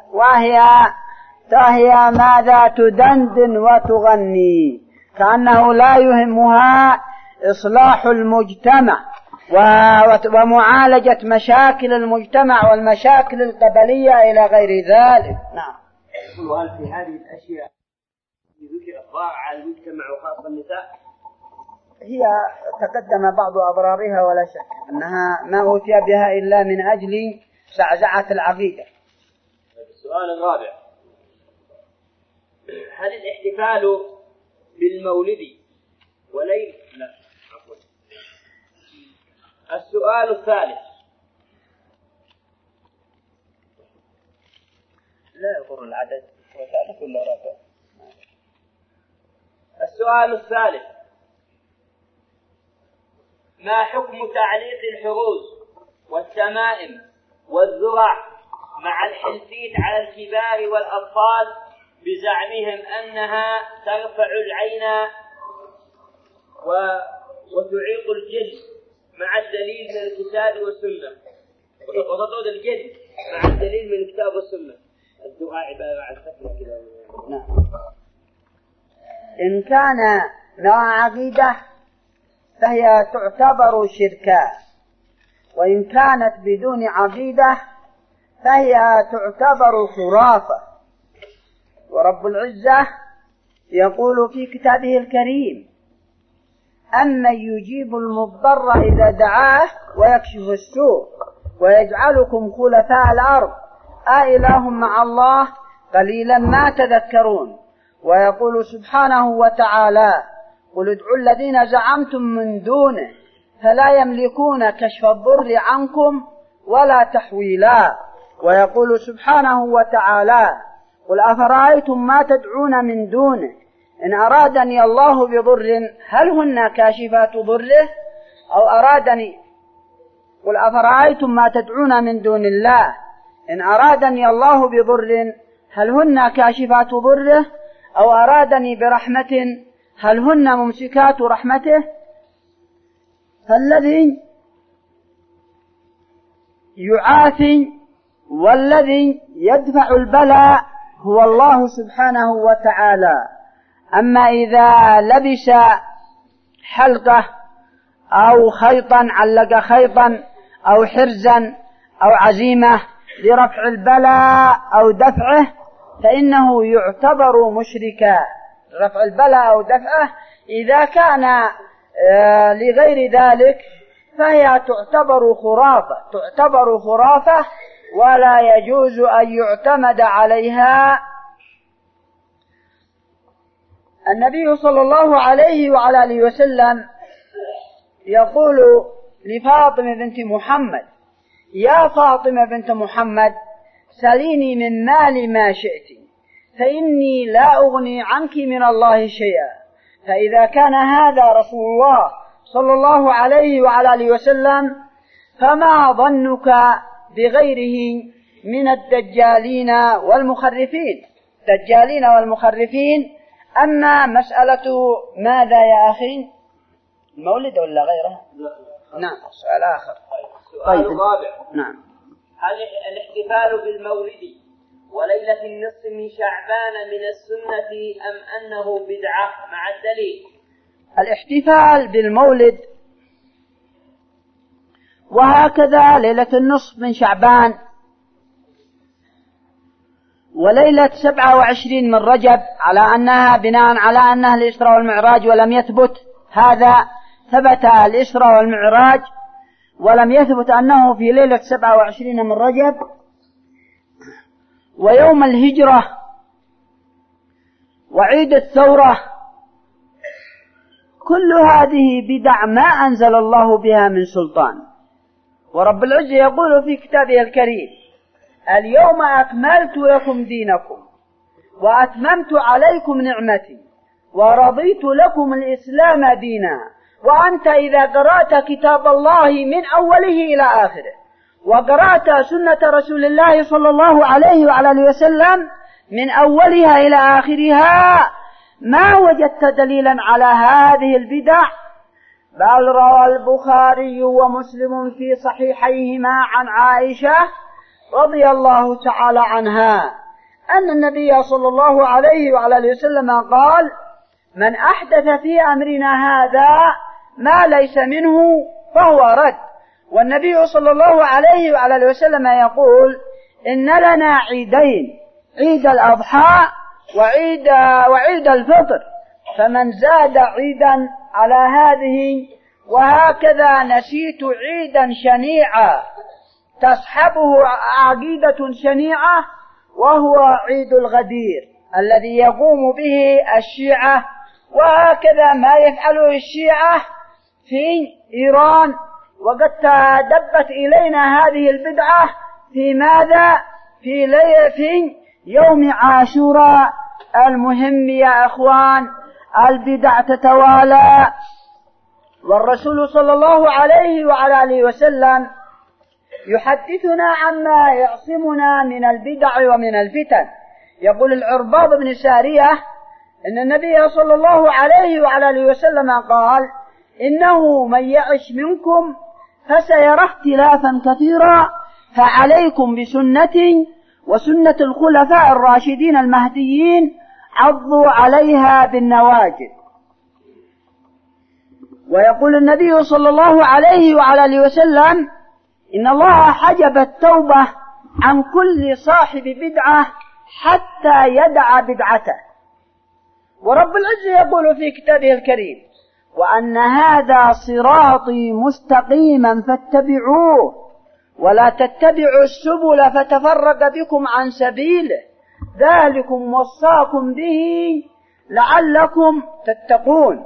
[SPEAKER 3] وهي ماذا تدندن وتغني كأنه لا يهمها إصلاح المجتمع ومعالجة مشاكل المجتمع والمشاكل القبلية إلى غير ذلك. نعم.
[SPEAKER 2] وهل في هذه الأشياء ذكر الضرر على المجتمع وخاصة النساء؟
[SPEAKER 3] هي تقدم بعض أضرارها ولا شك أنها ما أوتي بها إلا من أجل زعزعة العقيدة.
[SPEAKER 2] السؤال الرابع: هل الاحتفال بالمولد وليل؟ لا، عفوا. السؤال الثالث:
[SPEAKER 3] لا يضر العدد وثالث ولا رابع؟
[SPEAKER 2] السؤال الثالث: ما حكم تعليق الحروز والتمائم والذرع مع الحلفيت على الكبار والأطفال بزعمهم أنها ترفع العين وتعيق الجن مع الدليل من الكتاب والسنة، وتطرد الجن مع الدليل من الكتاب والسنة؟ الدعاء عبارة عن فتنة كذا.
[SPEAKER 3] نعم. إن كان نوع عقيدة فهي تعتبر شركا، وإن كانت بدون عقيدة فهي تعتبر خرافة. ورب العزة يقول في كتابه الكريم: أمن يجيب المضطر إذا دعاه ويكشف السوء ويجعلكم خلفاء الأرض أإله مع الله قليلا ما تذكرون. ويقول سبحانه وتعالى: قل ادعوا الذين زعمتم من دونه فلا يملكون كشف الضر عنكم ولا تحويلا. ويقول سبحانه وتعالى: قل أفرأيتم ما تدعون من دونه إن أرادني الله بضر هل هن كاشفات ضره أو أرادني. قل أفرأيتم ما تدعون من دون الله إن أرادني الله بضر هل هن كاشفات ضره أو أرادني برحمة هل هن ممسكات رحمته. فالذي يعافي والذي يدفع البلاء هو الله سبحانه وتعالى. أما إذا لبس حلقة أو خيطا علق خيطا أو حرزا أو عزيمة لرفع البلاء أو دفعه فإنه يعتبر مشركا. رفع البلاء أو دفعه إذا كان لغير ذلك فهي تعتبر خرافة ولا يجوز أن يعتمد عليها. النبي صلى الله عليه وعلى آله وسلم يقول لفاطمة بنت محمد: يا فاطمة بنت محمد سليني من مالي ما شئت فإني لا أغني عنك من الله شيئا. فإذا كان هذا رسول الله صلى الله عليه وعلى آله وسلم فما ظنك بغيره من الدجالين والمخرفين. أما مسألة ماذا يا أخي، المولد ولا غيره؟ نعم، سؤال آخر.
[SPEAKER 2] السؤال الرابع:
[SPEAKER 3] نعم.
[SPEAKER 2] هل الاحتفال بالمولد وليلة النصف من شعبان من السنة أم أنه بدعة مع الدليل؟
[SPEAKER 3] الاحتفال بالمولد وهكذا ليلة النصف من شعبان وليلة 27 من رجب على أنها بناء على أنها الإسراء والمعراج ولم يثبت هذا. ثبت الإسراء والمعراج ولم يثبت أنه في ليلة 27 من رجب. ويوم الهجرة وعيد الثورة، كل هذه بدع ما أنزل الله بها من سلطان. ورب العزة يقول في كتابه الكريم: اليوم أكملت لكم دينكم وأتممت عليكم نعمتي ورضيت لكم الإسلام دينا. وأنت إذا قرأت كتاب الله من أوله إلى آخره وقرأت سنة رسول الله صلى الله عليه وعلى آله وسلم من أولها إلى آخرها ما وجدت دليلا على هذه البدع. بل روى البخاري ومسلم في صحيحيهما عن عائشة رضي الله تعالى عنها أن النبي صلى الله عليه وعلى آله وسلم قال: من أحدث في أمرنا هذا ما ليس منه فهو رد. والنبي صلى الله عليه وعلى آله وسلم يقول: إن لنا عيدين، عيد الأضحى وعيد الفطر، فمن زاد عيدا على هذه وهكذا نسيت عيدا شنيعا تصحبه عقيدة شنيعة، وهو عيد الغدير الذي يقوم به الشيعة، وهكذا ما يفعله الشيعة في إيران. وقد تدبت إلينا هذه البدعة في ماذا؟ في يوم عاشوراء المهم يا أخوان. البدع تتوالى، والرسول صلى الله عليه وعلى آله وسلم يحدثنا عما يعصمنا من البدع ومن الفتن. يقول العرباض بن سارية إن النبي صلى الله عليه وعلى آله وسلم قال: إنه من يعش منكم فسيرى اختلافا كثيرا، فعليكم بسنتي وسنة الخلفاء الراشدين المهديين، عضوا عليها بالنواجذ. ويقول النبي صلى الله عليه وعلى آله وسلم: إن الله حجب التوبة عن كل صاحب بدعة حتى يدع بدعته. ورب العزة يقول في كتابه الكريم: وأن هذا صراطي مستقيما فاتبعوه ولا تتبعوا السبل فتفرق بكم عن سبيله، ذلكم وصاكم به لعلكم تتقون.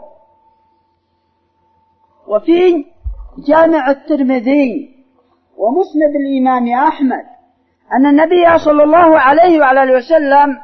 [SPEAKER 3] وفي جامع الترمذي ومسند الإمام أحمد أن النبي صلى الله عليه وعلى آله وسلم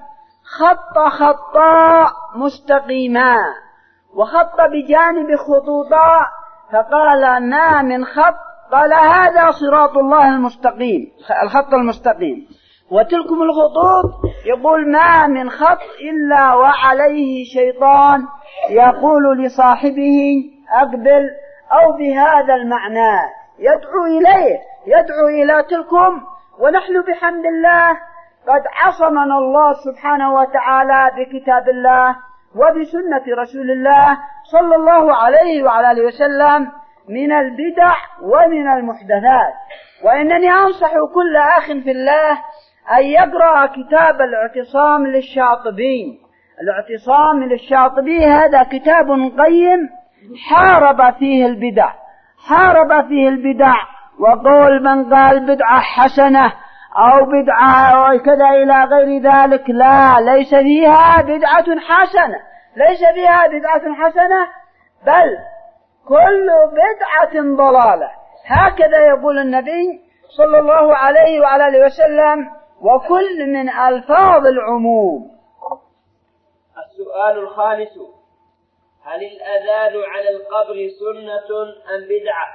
[SPEAKER 3] خطا مستقيما وخط بجانب خطوطا، فقال: ما من خط، قال: هذا صراط الله المستقيم، الخط المستقيم. وتلكم الخطوط، يقول: ما من خط إلا وعليه شيطان يقول لصاحبه أقبل، أو بهذا المعنى يدعو إليه، يدعو إلى تلكم. ونحن بحمد الله قد عصمنا الله سبحانه وتعالى بكتاب الله وبسنة رسول الله صلى الله عليه وعلى آله وسلم من البدع ومن المحدثات. وإنني أنصح كل أخ في الله أن يقرأ كتاب الاعتصام للشاطبي. الاعتصام للشاطبي هذا كتاب قيم حارب فيه البدع، حارب فيه البدع، وقول من قال بدعة حسنة أو بدعة كذا إلى غير ذلك، لا، ليس فيها بدعة حسنة، ليس فيها بدعة حسنة، بل كل بدعة ضلالة. هكذا يقول النبي صلى الله عليه وعلى آله وسلم، وكل من ألفاظ العموم.
[SPEAKER 2] السؤال الخامس: هل الأذان على القبر سنة أم بدعة؟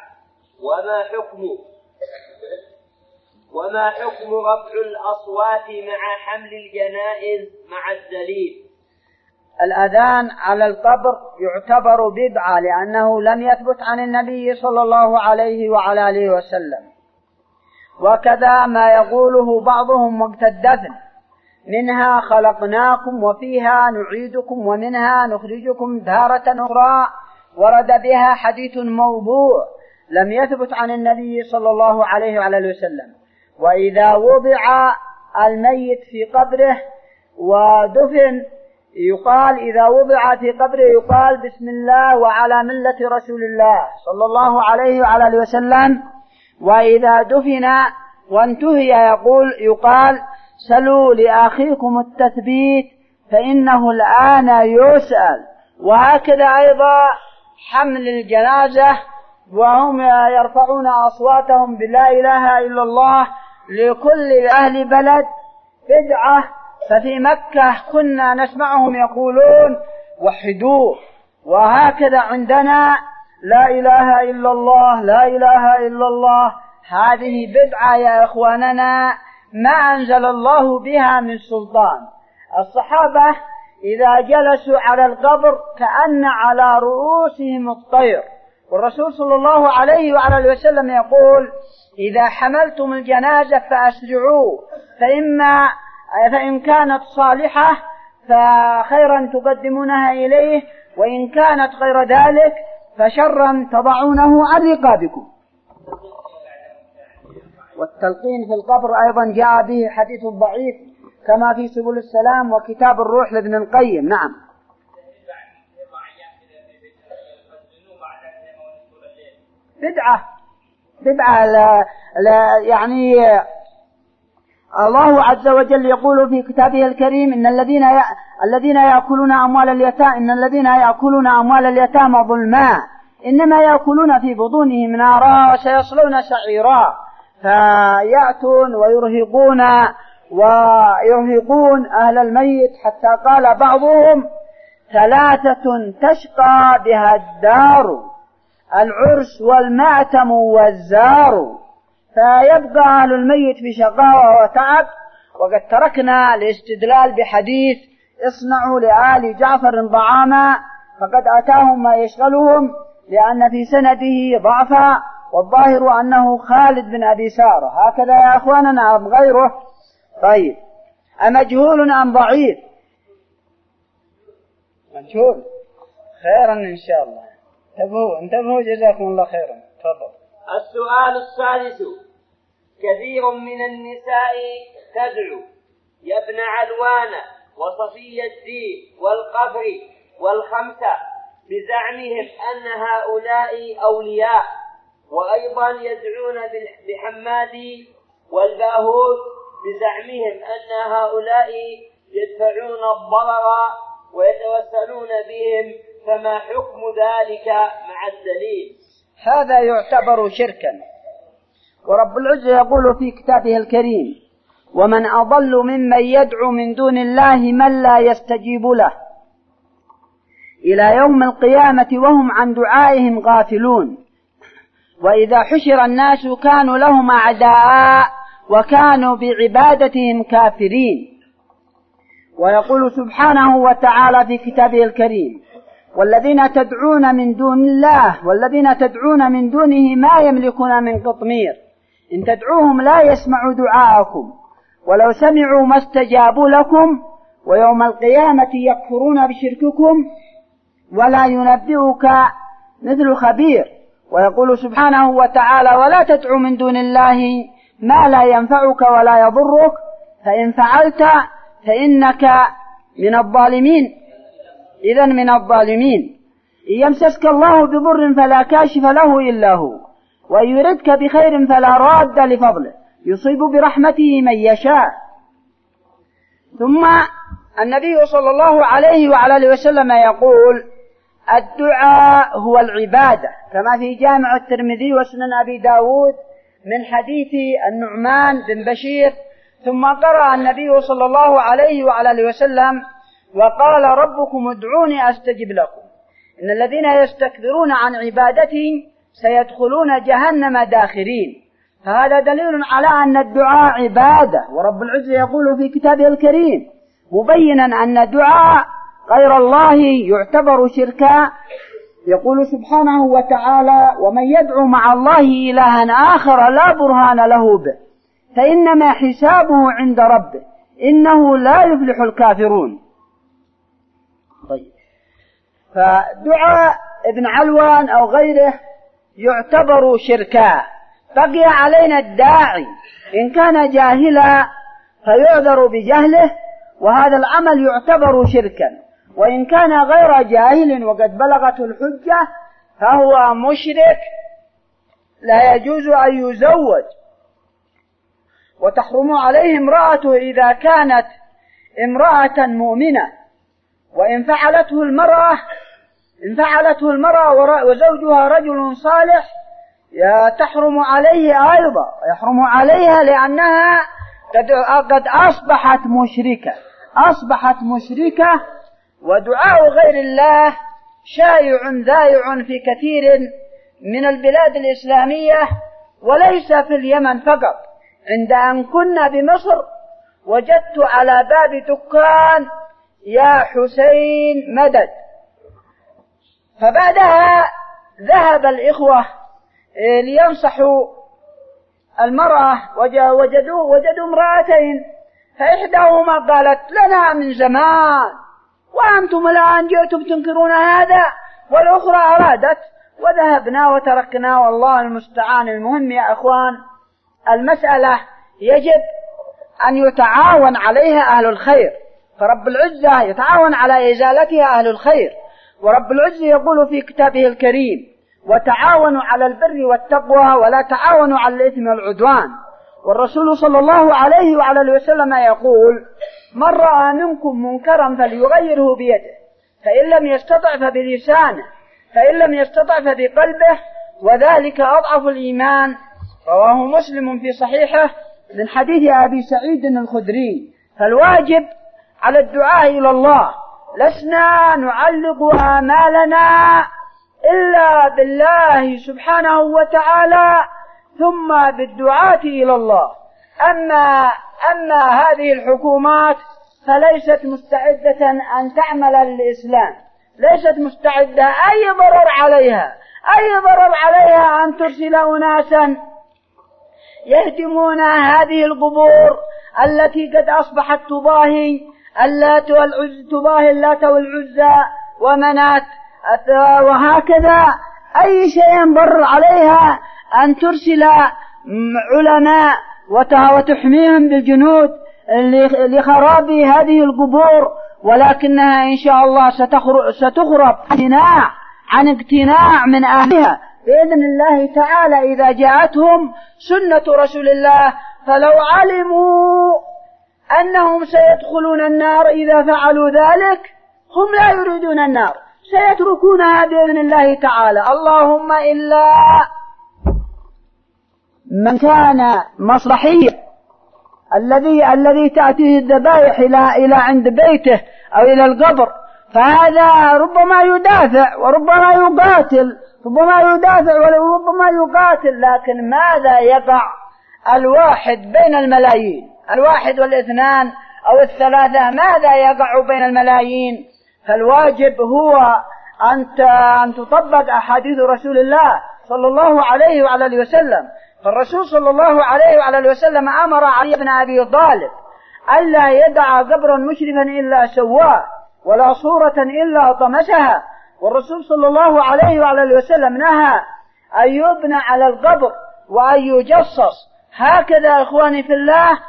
[SPEAKER 2] وما حكم رفع الأصوات مع حمل الجنائز مع الدليل؟
[SPEAKER 3] الأذان على القبر يعتبر بدعة لأنه لم يثبت عن النبي صلى الله عليه وعلى آله وسلم. وكذا ما يقوله بعضهم وقت الدفن: منها خلقناكم وفيها نعيدكم ومنها نخرجكم تارة أخرى، ورد بها حديث موضوع لم يثبت عن النبي صلى الله عليه وعلى آله وسلم. وإذا وضع الميت في قبره ودفن يقال، إذا وضع في قبره يقال: بسم الله وعلى ملة رسول الله صلى الله عليه وعلى آله وسلم. وإذا دفن وانتهي يقال: سلوا لأخيكم التثبيت فإنه الآن يسأل. وهكذا أيضا حمل الجنازة وهم يرفعون أصواتهم بلا إله إلا الله لكل أهل بلد بدعة. ففي مكة كنا نسمعهم يقولون وحدوه، وهكذا عندنا لا إله إلا الله لا إله إلا الله. هذه بدعة يا إخواننا ما أنزل الله بها من سلطان. الصحابة إذا جلسوا على القبر كأن على رؤوسهم الطير، والرسول صلى الله عليه وعلى وسلم يقول إذا حملتم الجنازة فأسرعوا، فإن كانت صالحة فخيرا تقدمونها إليه، وإن كانت غير ذلك فشرا تضعونه عن رقابكم. والتلقين في القبر أيضا جاء به حديث ضعيف كما في سبل السلام وكتاب الروح لابن القيم. نعم. بدعة يعني الله عز وجل يقول في كتابه الكريم إن الذين يأكلون أموال اليتامى ظلما إنما يأكلون في بطونهم نارا وسيصلون سعيرا. فيأتون ويرهقون أهل الميت حتى قال بعضهم 3 تشقى بها الدار، العرس والمأتم والزار. فيبقى أهل الميت في شقاوة وتعب. وقد تركنا الاستدلال بحديث اصنعوا لآل جعفر طعاما فقد أتاهم ما يشغلهم، لأن في سنده ضعفا، والظاهر أنه خالد بن أبي سارة. هكذا يا أخواننا أم غيره؟ طيب، أمجهول أم ضعيف؟ مجهول. خيرا إن شاء الله. انتبهوا جزاكم الله خيرا. تفضل.
[SPEAKER 2] السؤال السادس: كثير من النساء تدعو يا ابن علوان وصفي الدين والقفر والخمسة بزعمهم أن هؤلاء أولياء، وأيضا يدعون بحمادي والباهوت بزعمهم أن هؤلاء يدفعون الضرر ويتوسلون بهم، فما حكم ذلك مع الدليل؟
[SPEAKER 3] هذا يعتبر شركا. ورب العزة يقول في كتابه الكريم: ومن أضل ممن يدعو من دون الله من لا يستجيب له إلى يوم القيامة وهم عن دعائهم غافلون. وإذا حشر الناس كانوا لهم أعداء وكانوا بعبادتهم كافرين. ويقول سبحانه وتعالى في كتابه الكريم: والذين تدعون من دونه ما يملكون من قطمير إن تدعوهم لا يسمعوا دعاءكم ولو سمعوا ما استجابوا لكم ويوم القيامة يكفرون بشرككم ولا ينبئك مثل خبير. ويقول سبحانه وتعالى: ولا تدع من دون الله ما لا ينفعك ولا يضرك فإن فعلت فإنك من الظالمين. إذن من الظالمين. إن يمسسك الله بضر فلا كاشف له إلا هو، وإن يردك بخير فلا راد لفضله، يصيب برحمته من يشاء. ثم النبي صلى الله عليه وعلى وسلم يقول: الدعاء هو العبادة، كما في جامع الترمذي وسنن أبي داود من حديث النعمان بن بشير. ثم قرأ النبي صلى الله عليه وعلى وسلم: وقال ربكم ادعوني أستجب لكم إن الذين يستكبرون عن عبادتي سيدخلون جهنم داخرين. فهذا دليل على أن الدعاء عبادة. ورب العزة يقول في كتابه الكريم مبينا أن دعاء غير الله يعتبر شركا. يقول سبحانه وتعالى: ومن يدعو مع الله إلها آخر لا برهان له به فإنما حسابه عند ربه إنه لا يفلح الكافرون. طيب، فدعاء ابن علوان أو غيره يعتبر شركا. بقي علينا الداعي، إن كان جاهلا فيعذر بجهله وهذا العمل يعتبر شركا، وإن كان غير جاهل وقد بلغته الحجة فهو مشرك لا يجوز أن يزوج، وتحرم عليه امرأته إذا كانت امرأة مؤمنة. وإن فعلته المرأة وزوجها رجل صالح تحرم عليه أيضا، يحرم عليها لأنها قد أصبحت مشركة. ودعاء غير الله شائع ذائع في كثير من البلاد الإسلامية، وليس في اليمن فقط. عند أن كنا بمصر وجدت على باب دكان يا حسين مدد، فبعدها ذهب الإخوة لينصحوا المرأة، وجدوا امرأتين، فإحداهما قالت لنا من زمان وأنتم الآن جئتم تنكرون هذا، والأخرى أرادت، وذهبنا وتركنا، والله المستعان. المهم يا أخوان، المسألة يجب أن يتعاون عليها أهل الخير، فرب العزة يتعاون على إزالتها أهل الخير، ورب العزة يقول في كتابه الكريم: وتعاونوا على البر والتقوى ولا تعاونوا على الإثم والعدوان. والرسول صلى الله عليه وعلى وسلم يقول: من رأى منكم منكرا فليغيره بيده، فإن لم يستطع فبلسانه، فإن لم يستطع فبقلبه، وذلك أضعف الإيمان. رواه مسلم في صحيحه من حديث أبي سعيد الخدري. فالواجب على الدعاء إلى الله، لسنا نعلق آمالنا إلا بالله سبحانه وتعالى ثم بالدعاة إلى الله. أما هذه الحكومات فليست مستعدة أن تعمل للإسلام، ليست مستعدة، أي ضرر عليها أن ترسل أناسا يهدمون هذه القبور التي قد أصبحت تضاهي اللات والعزى ومنات، وهكذا أي شيء ضر عليها أن ترسل علماء وتحميهم بالجنود لخراب هذه القبور، ولكنها إن شاء الله ستخرب عن اقتناع من أهلها بإذن الله تعالى إذا جاءتهم سنة رسول الله. فلو علموا أنهم سيدخلون النار إذا فعلوا ذلك، هم لا يريدون النار، سيتركونها بإذن الله تعالى. اللهم إلا من كان مصلحيا الذي تأتيه الذبائح إلى عند بيته أو إلى القبر، فهذا ربما يدافع وربما يقاتل، لكن ماذا يقع الواحد بين الملايين، الواحد والاثنان أو الثلاثة، ماذا يقع بين الملايين؟ فالواجب هو أن تطبق أحاديث رسول الله صلى الله عليه وعلى وسلم. فالرسول صلى الله عليه وعلى وسلم أمر علي بن أبي طالب ألا يدع قبرا مشرفا إلا سواه، ولا صورة إلا طمسها. والرسول صلى الله عليه وعلى وسلم نهى أن يبنى على القبر وأن يجصص. هكذا إخواني في الله،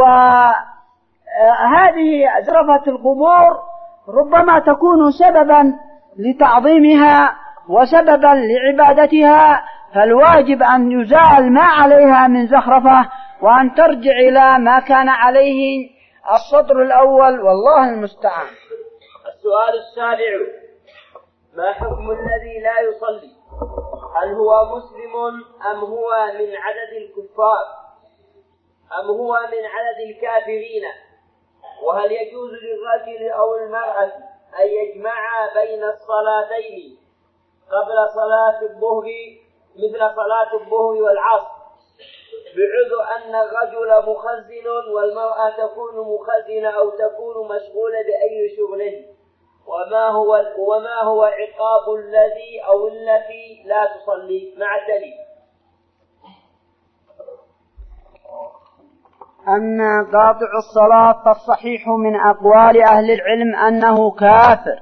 [SPEAKER 3] وهذه زرفة القبور ربما تكون سببا لتعظيمها وسببا لعبادتها، فالواجب أن يزال ما عليها من زخرفة وأن ترجع إلى ما كان عليه السطر الأول، والله المستعان.
[SPEAKER 2] السؤال السابع: ما حكم الذي لا يصلي؟ هل هو مسلم أم هو من عدد الكفار أم هو من عدد الكافرين؟ وهل يجوز للرجل أو المرأة أن يجمعا بين الصلاتين قبل صلاة الظهر مثل صلاة الظهر والعصر، بعذر أن الرجل مخزن والمرأة تكون مخزنة أو تكون مشغولة بأي شغل؟ وما هو عقاب الذي أو التي لا تصلي مع الدليل؟
[SPEAKER 3] أما قاطع الصلاة فالصحيح من أقوال أهل العلم أنه كافر،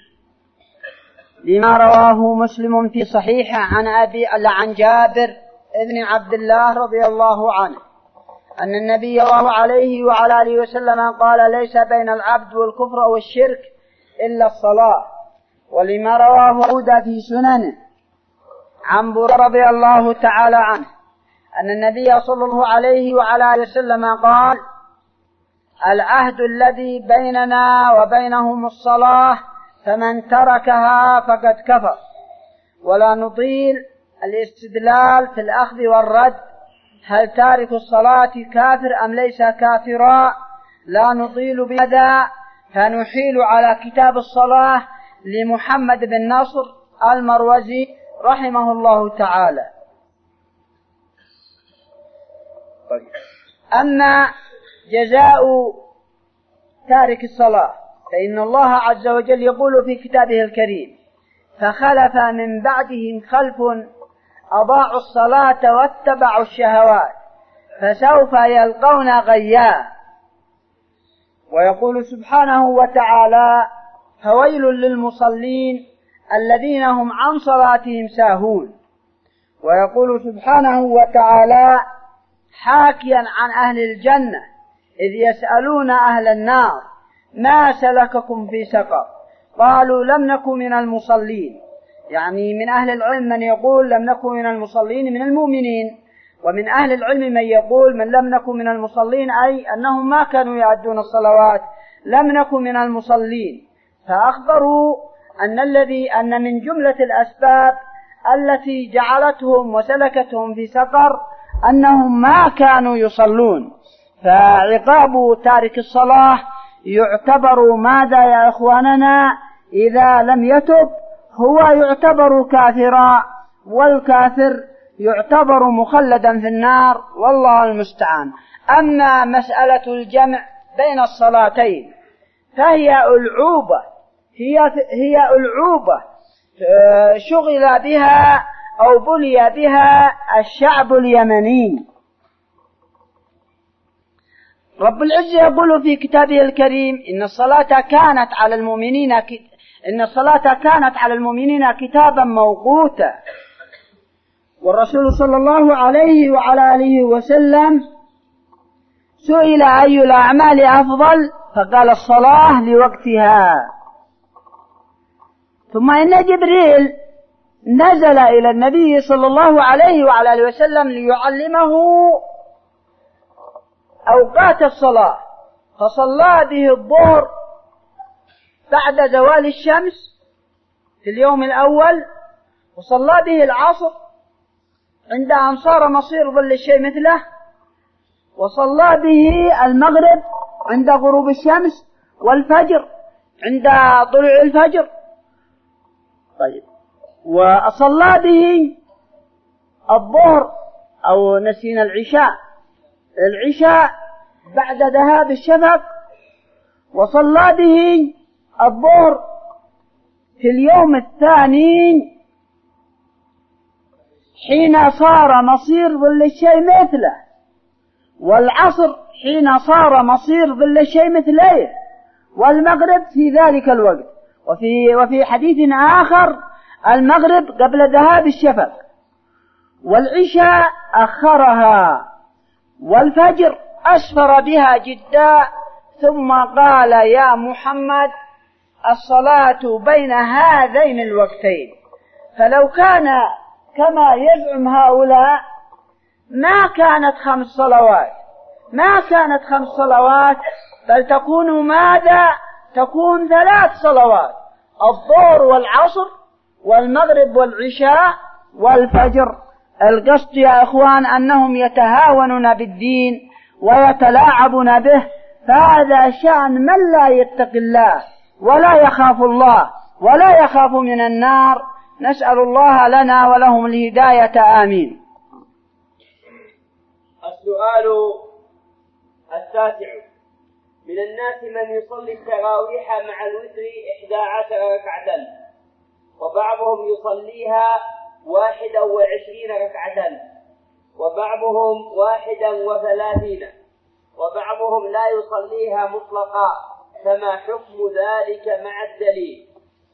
[SPEAKER 3] لما رواه مسلم في صحيحه عن جابر ابن عبد الله رضي الله عنه أن النبي صلى الله عليه وعلى آله وسلم قال: ليس بين العبد والكفر والشرك إلا الصلاة. ولما رواه داود في سننه عن بريدة رضي الله تعالى عنه أن النبي صلى الله عليه وعلى آله وسلم قال: العهد الذي بيننا وبينهم الصلاة، فمن تركها فقد كفر. ولا نطيل الاستدلال في الأخذ والرد، هل تارك الصلاة كافر أم ليس كافرا؟ لا نطيل بهذا، فنحيل على كتاب الصلاة لمحمد بن نصر المروزي رحمه الله تعالى. أما جزاء تارك الصلاة فإن الله عز وجل يقول في كتابه الكريم: فخلف من بعدهم خلف أضاعوا الصلاة واتبعوا الشهوات فسوف يلقون غيا. ويقول سبحانه وتعالى: فويل للمصلين الذين هم عن صلاتهم ساهون. ويقول سبحانه وتعالى حاكيا عن أهل الجنة إذ يسألون أهل النار: ما سلككم في سقر؟ قالوا: لم نكن من المصلين. يعني من أهل العلم من يقول لم نكن من المصلين من المؤمنين، ومن أهل العلم من يقول من لم نكن من المصلين أي أنهم ما كانوا يؤدون الصلوات، لم نكن من المصلين. فأخبروا أن من جملة الأسباب التي جعلتهم وسلكتهم في سقر أنهم ما كانوا يصلون. فعقاب تارك الصلاة يعتبر ماذا يا إخواننا؟ إذا لم يتب هو يعتبر كافرا، والكافر يعتبر مخلدا في النار، والله المستعان. أما مسألة الجمع بين الصلاتين فهي ألعوبة، هي ألعوبة شغل بها أو بلي بها الشعب اليمني. رب العزة يقول في كتابه الكريم: إن الصلاة كانت على المؤمنين كتابا موقوتا. والرسول صلى الله عليه وعلى آله وسلم سئل أي الأعمال أفضل؟ فقال: الصلاة لوقتها. ثم إن جبريل نزل إلى النبي صلى الله عليه وعلى آله وسلم ليعلمه أوقات الصلاة، فصلى به الظهر بعد زوال الشمس في اليوم الأول، وصلى به العصر عند أن صار مصير ظل الشيء مثله، وصلى به المغرب عند غروب الشمس، والفجر عند طلوع الفجر. طيب، وصلى به الظهر أو نسينا العشاء بعد ذهاب الشفق، وصلى به الظهر في اليوم الثاني حين صار مصير ظل الشيء مثله، والعصر حين صار مصير ظل الشيء مثليه، والمغرب في ذلك الوقت. وفي حديث آخر المغرب قبل ذهاب الشفق، والعشاء أخرها، والفجر أسفر بها جدا. ثم قال: يا محمد الصلاة بين هذين الوقتين. فلو كان كما يزعم هؤلاء ما كانت 5 صلوات، بل تكون ماذا؟ تكون 3 صلوات: الظهر والعصر والمغرب والعشاء والفجر. القصد يا إخوان أنهم يتهاونون بالدين ويتلاعبون به، فهذا شأن من لا يتقي الله ولا يخاف الله ولا يخاف من النار. نسأل الله لنا ولهم الهداية، آمين.
[SPEAKER 2] السؤال 9: من الناس من يصلي التراويح مع الوتر 11 ركعة، وبعضهم يصليها 21 ركعة، وبعضهم 31، وبعضهم لا يصليها مطلقا، فما حكم ذلك مع الدليل؟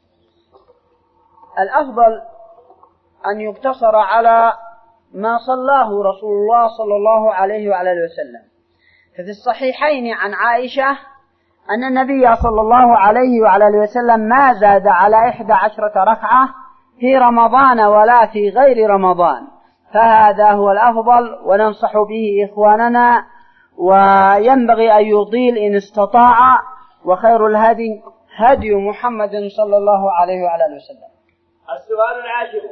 [SPEAKER 3] الأفضل أن يقتصر على ما صلاه رسول الله صلى الله عليه وعلى آله وسلم. ففي الصحيحين عن عائشة أن النبي صلى الله عليه وعلى آله وسلم ما زاد على 11 ركعة في رمضان ولا في غير رمضان، فهذا هو الأفضل وننصح به إخواننا. وينبغي أن يطيل إن استطاع، وخير الهدي هدي محمد صلى الله عليه وعلى آله وسلم.
[SPEAKER 2] السؤال العاشر: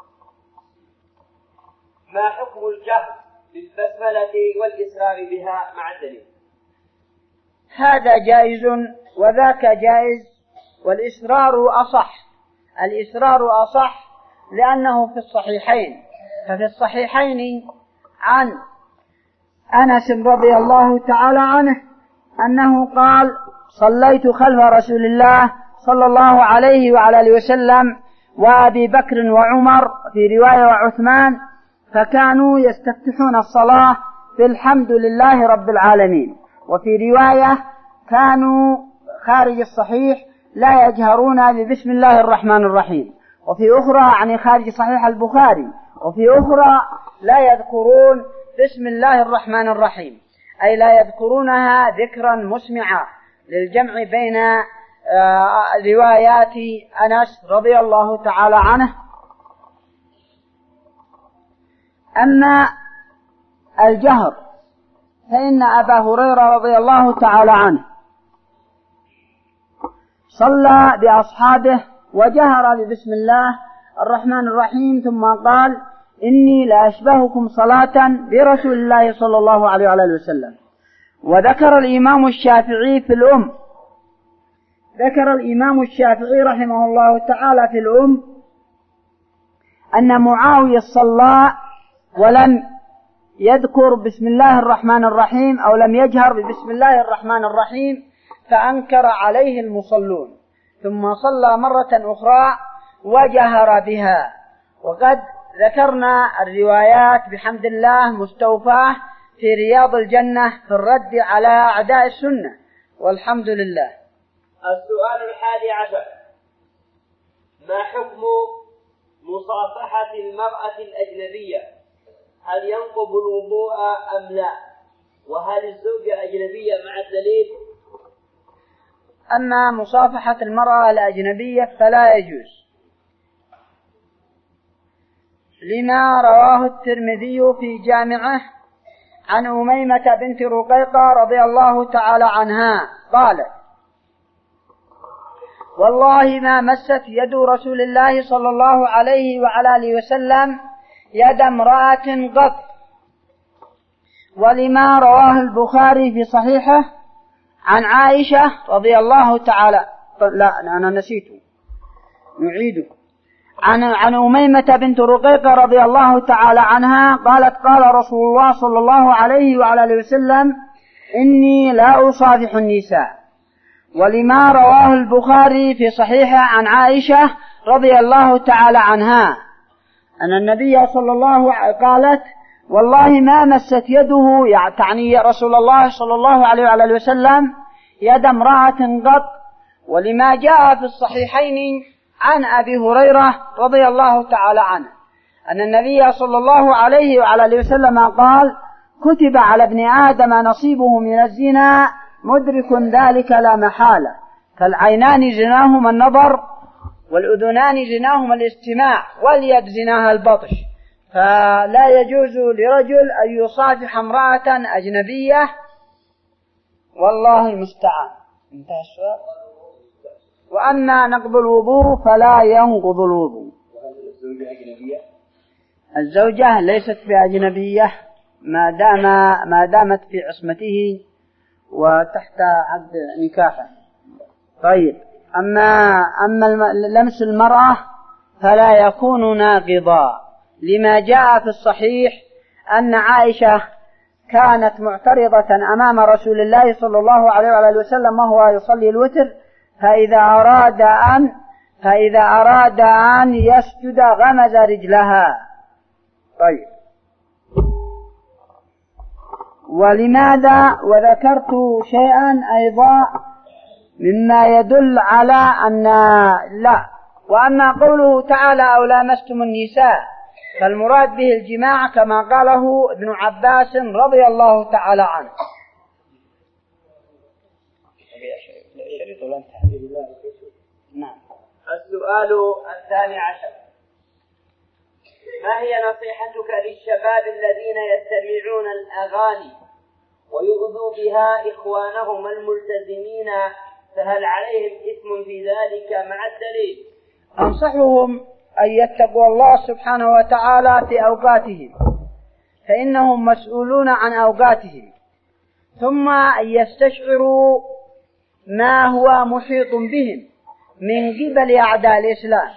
[SPEAKER 2] ما حكم الجهر بالبسملة والإسرار بها مع الدليل؟
[SPEAKER 3] هذا جائز وذاك جائز، والإسرار أصح. الإسرار أصح لأنه في الصحيحين. ففي الصحيحين عن أنس رضي الله تعالى عنه أنه قال: صليت خلف رسول الله صلى الله عليه وعلى آله وسلم وأبي بكر وعمر، في رواية وعثمان، فكانوا يستفتحون الصلاة بالحمد لله رب العالمين، وفي رواية كانوا خارج الصحيح لا يجهرون ببسم الله الرحمن الرحيم، وفي أخرى يعني خارج صحيح البخاري، وفي أخرى لا يذكرون بسم الله الرحمن الرحيم، أي لا يذكرونها ذكرا مسمعا، للجمع بين روايات أنس رضي الله تعالى عنه. أما الجهر فإن أبا هريرة رضي الله تعالى عنه صلى بأصحابه وجهر ببسم الله الرحمن الرحيم، ثم قال: إني لأشبهكم صلاة برسول الله صلى الله عليه وآله وسلم. وذكر الإمام الشافعي في الأم، ذكر الإمام الشافعي رحمه الله تعالى في الأم أن معاوية صلى ولم يذكر بسم الله الرحمن الرحيم، أو لم يجهر ببسم الله الرحمن الرحيم، فأنكر عليه المصلون، ثم صلى مرة أخرى وجهر بها. وقد ذكرنا الروايات بحمد الله مستوفاة في رياض الجنة في الرد على أعداء السنة، والحمد لله.
[SPEAKER 2] السؤال 11: ما حكم مصافحة المرأة الأجنبية؟ هل ينقض الوضوء أم لا؟ وهل الزوجة أجنبية مع الدليل؟
[SPEAKER 3] أما مصافحة المرأة الأجنبية فلا يجوز، لما رواه الترمذي في جامعه عن أميمة بنت رقيقة رضي الله تعالى عنها قالت: والله ما مست يد رسول الله صلى الله عليه وعلى آله وسلم يد امرأة قط. ولما رواه البخاري في صحيحه عن عائشة رضي الله تعالى، لا أنا نسيته نعيده، عن أميمة بنت رقيقة رضي الله تعالى عنها قالت: قال رسول الله صلى الله عليه وعلى آله وسلم: إني لا أصافح النساء. ولما رواه البخاري في صحيحه عن عائشة رضي الله تعالى عنها أن النبي صلى الله عليه وسلم قالت: والله ما مست يده، تعني رسول الله صلى الله عليه وعلى وسلم، يد امرأة قط. ولما جاء في الصحيحين عن أبي هريرة رضي الله تعالى عنه أن النبي صلى الله عليه وعلى وسلم قال: كتب على ابن آدم نصيبه من الزنا مدرك ذلك لا محالة، فالعينان زناهما النظر، والأذنان زناهما الاستماع، واليد زناها البطش. فلا يجوز لرجل أن يصافح امرأة أجنبية، والله المستعان. انتهى السؤال. وأما نقض الوضوء فلا ينقض الوضوء. الزوجة ليست بأجنبية ما دامت في عصمته وتحت عقد نكاحه. طيب، أما لمس المرأة فلا يكون ناقضا، لما جاء في الصحيح أن عائشة كانت معترضة أمام رسول الله صلى الله عليه وآله وسلم وهو يصلي الوتر، فإذا أراد أن يسجد غمز رجلها. طيب، ولماذا؟ وذكرت شيئا أيضا مما يدل على أن لا. وأما قوله تعالى: أو لامستم النساء، فالمراد به الجماع كما قاله ابن عباس رضي الله تعالى عنه.
[SPEAKER 2] نعم. السؤال 12: ما هي نصيحتك للشباب الذين يستمعون الأغاني ويؤذوا بها إخوانهم الملتزمين، فهل عليهم إثم في ذلك مع الدليل؟
[SPEAKER 3] أنصحهم أن يتقوا الله سبحانه وتعالى في أوقاتهم، فإنهم مسؤولون عن أوقاتهم، ثم أن يستشعروا ما هو محيط بهم من قبل أعداء الإسلام،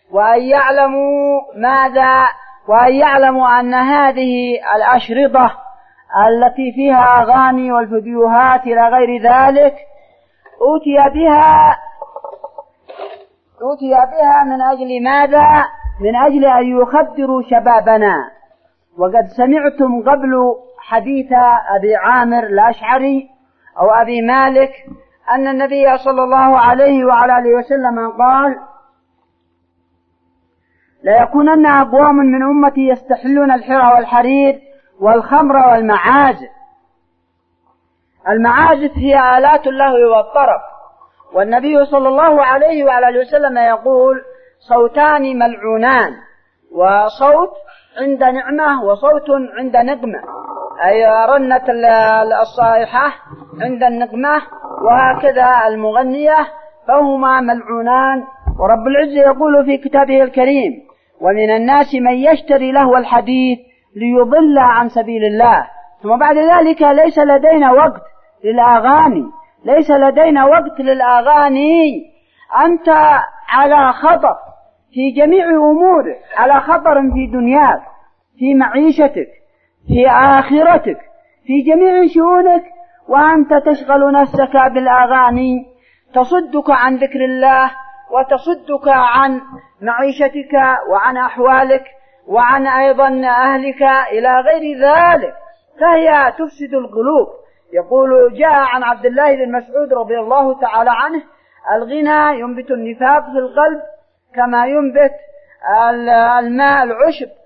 [SPEAKER 3] وأن يعلموا أن هذه الأشرطة التي فيها أغاني والفيديوهات إلى غير ذلك أوتي بها من أجل ماذا؟ من أجل أن يخدروا شبابنا. وقد سمعتم قبل حديث أبي عامر الأشعري أو أبي مالك أن النبي صلى الله عليه وعلى آله وسلم قال: لا يكونن أقوام من أمتي يستحلون الحرى والحرير والخمر والمعازف. المعازف هي آلات اللهو والطرب، والنبي صلى الله عليه وعلى آله وسلم يقول: صوتان ملعونان، وصوت عند نعمة وصوت عند نقمة، أي رنة الصائحة عند النقمة، وهكذا المغنية، فهما ملعونان. ورب العزة يقول في كتابه الكريم: ومن الناس من يشتري لهو الحديث ليضل عن سبيل الله. ثم بعد ذلك ليس لدينا وقت للأغاني. أنت على خطر في جميع أمورك، على خطر في دنياك، في معيشتك، في آخرتك، في جميع شؤونك، وأنت تشغل نفسك بالأغاني تصدك عن ذكر الله، وتصدك عن معيشتك وعن أحوالك وعن أيضا أهلك إلى غير ذلك، فهي تفسد القلوب. يقول: جاء عن عبد الله بن مسعود رضي الله تعالى عنه: الغنى ينبت النفاق في القلب كما ينبت الماء العشب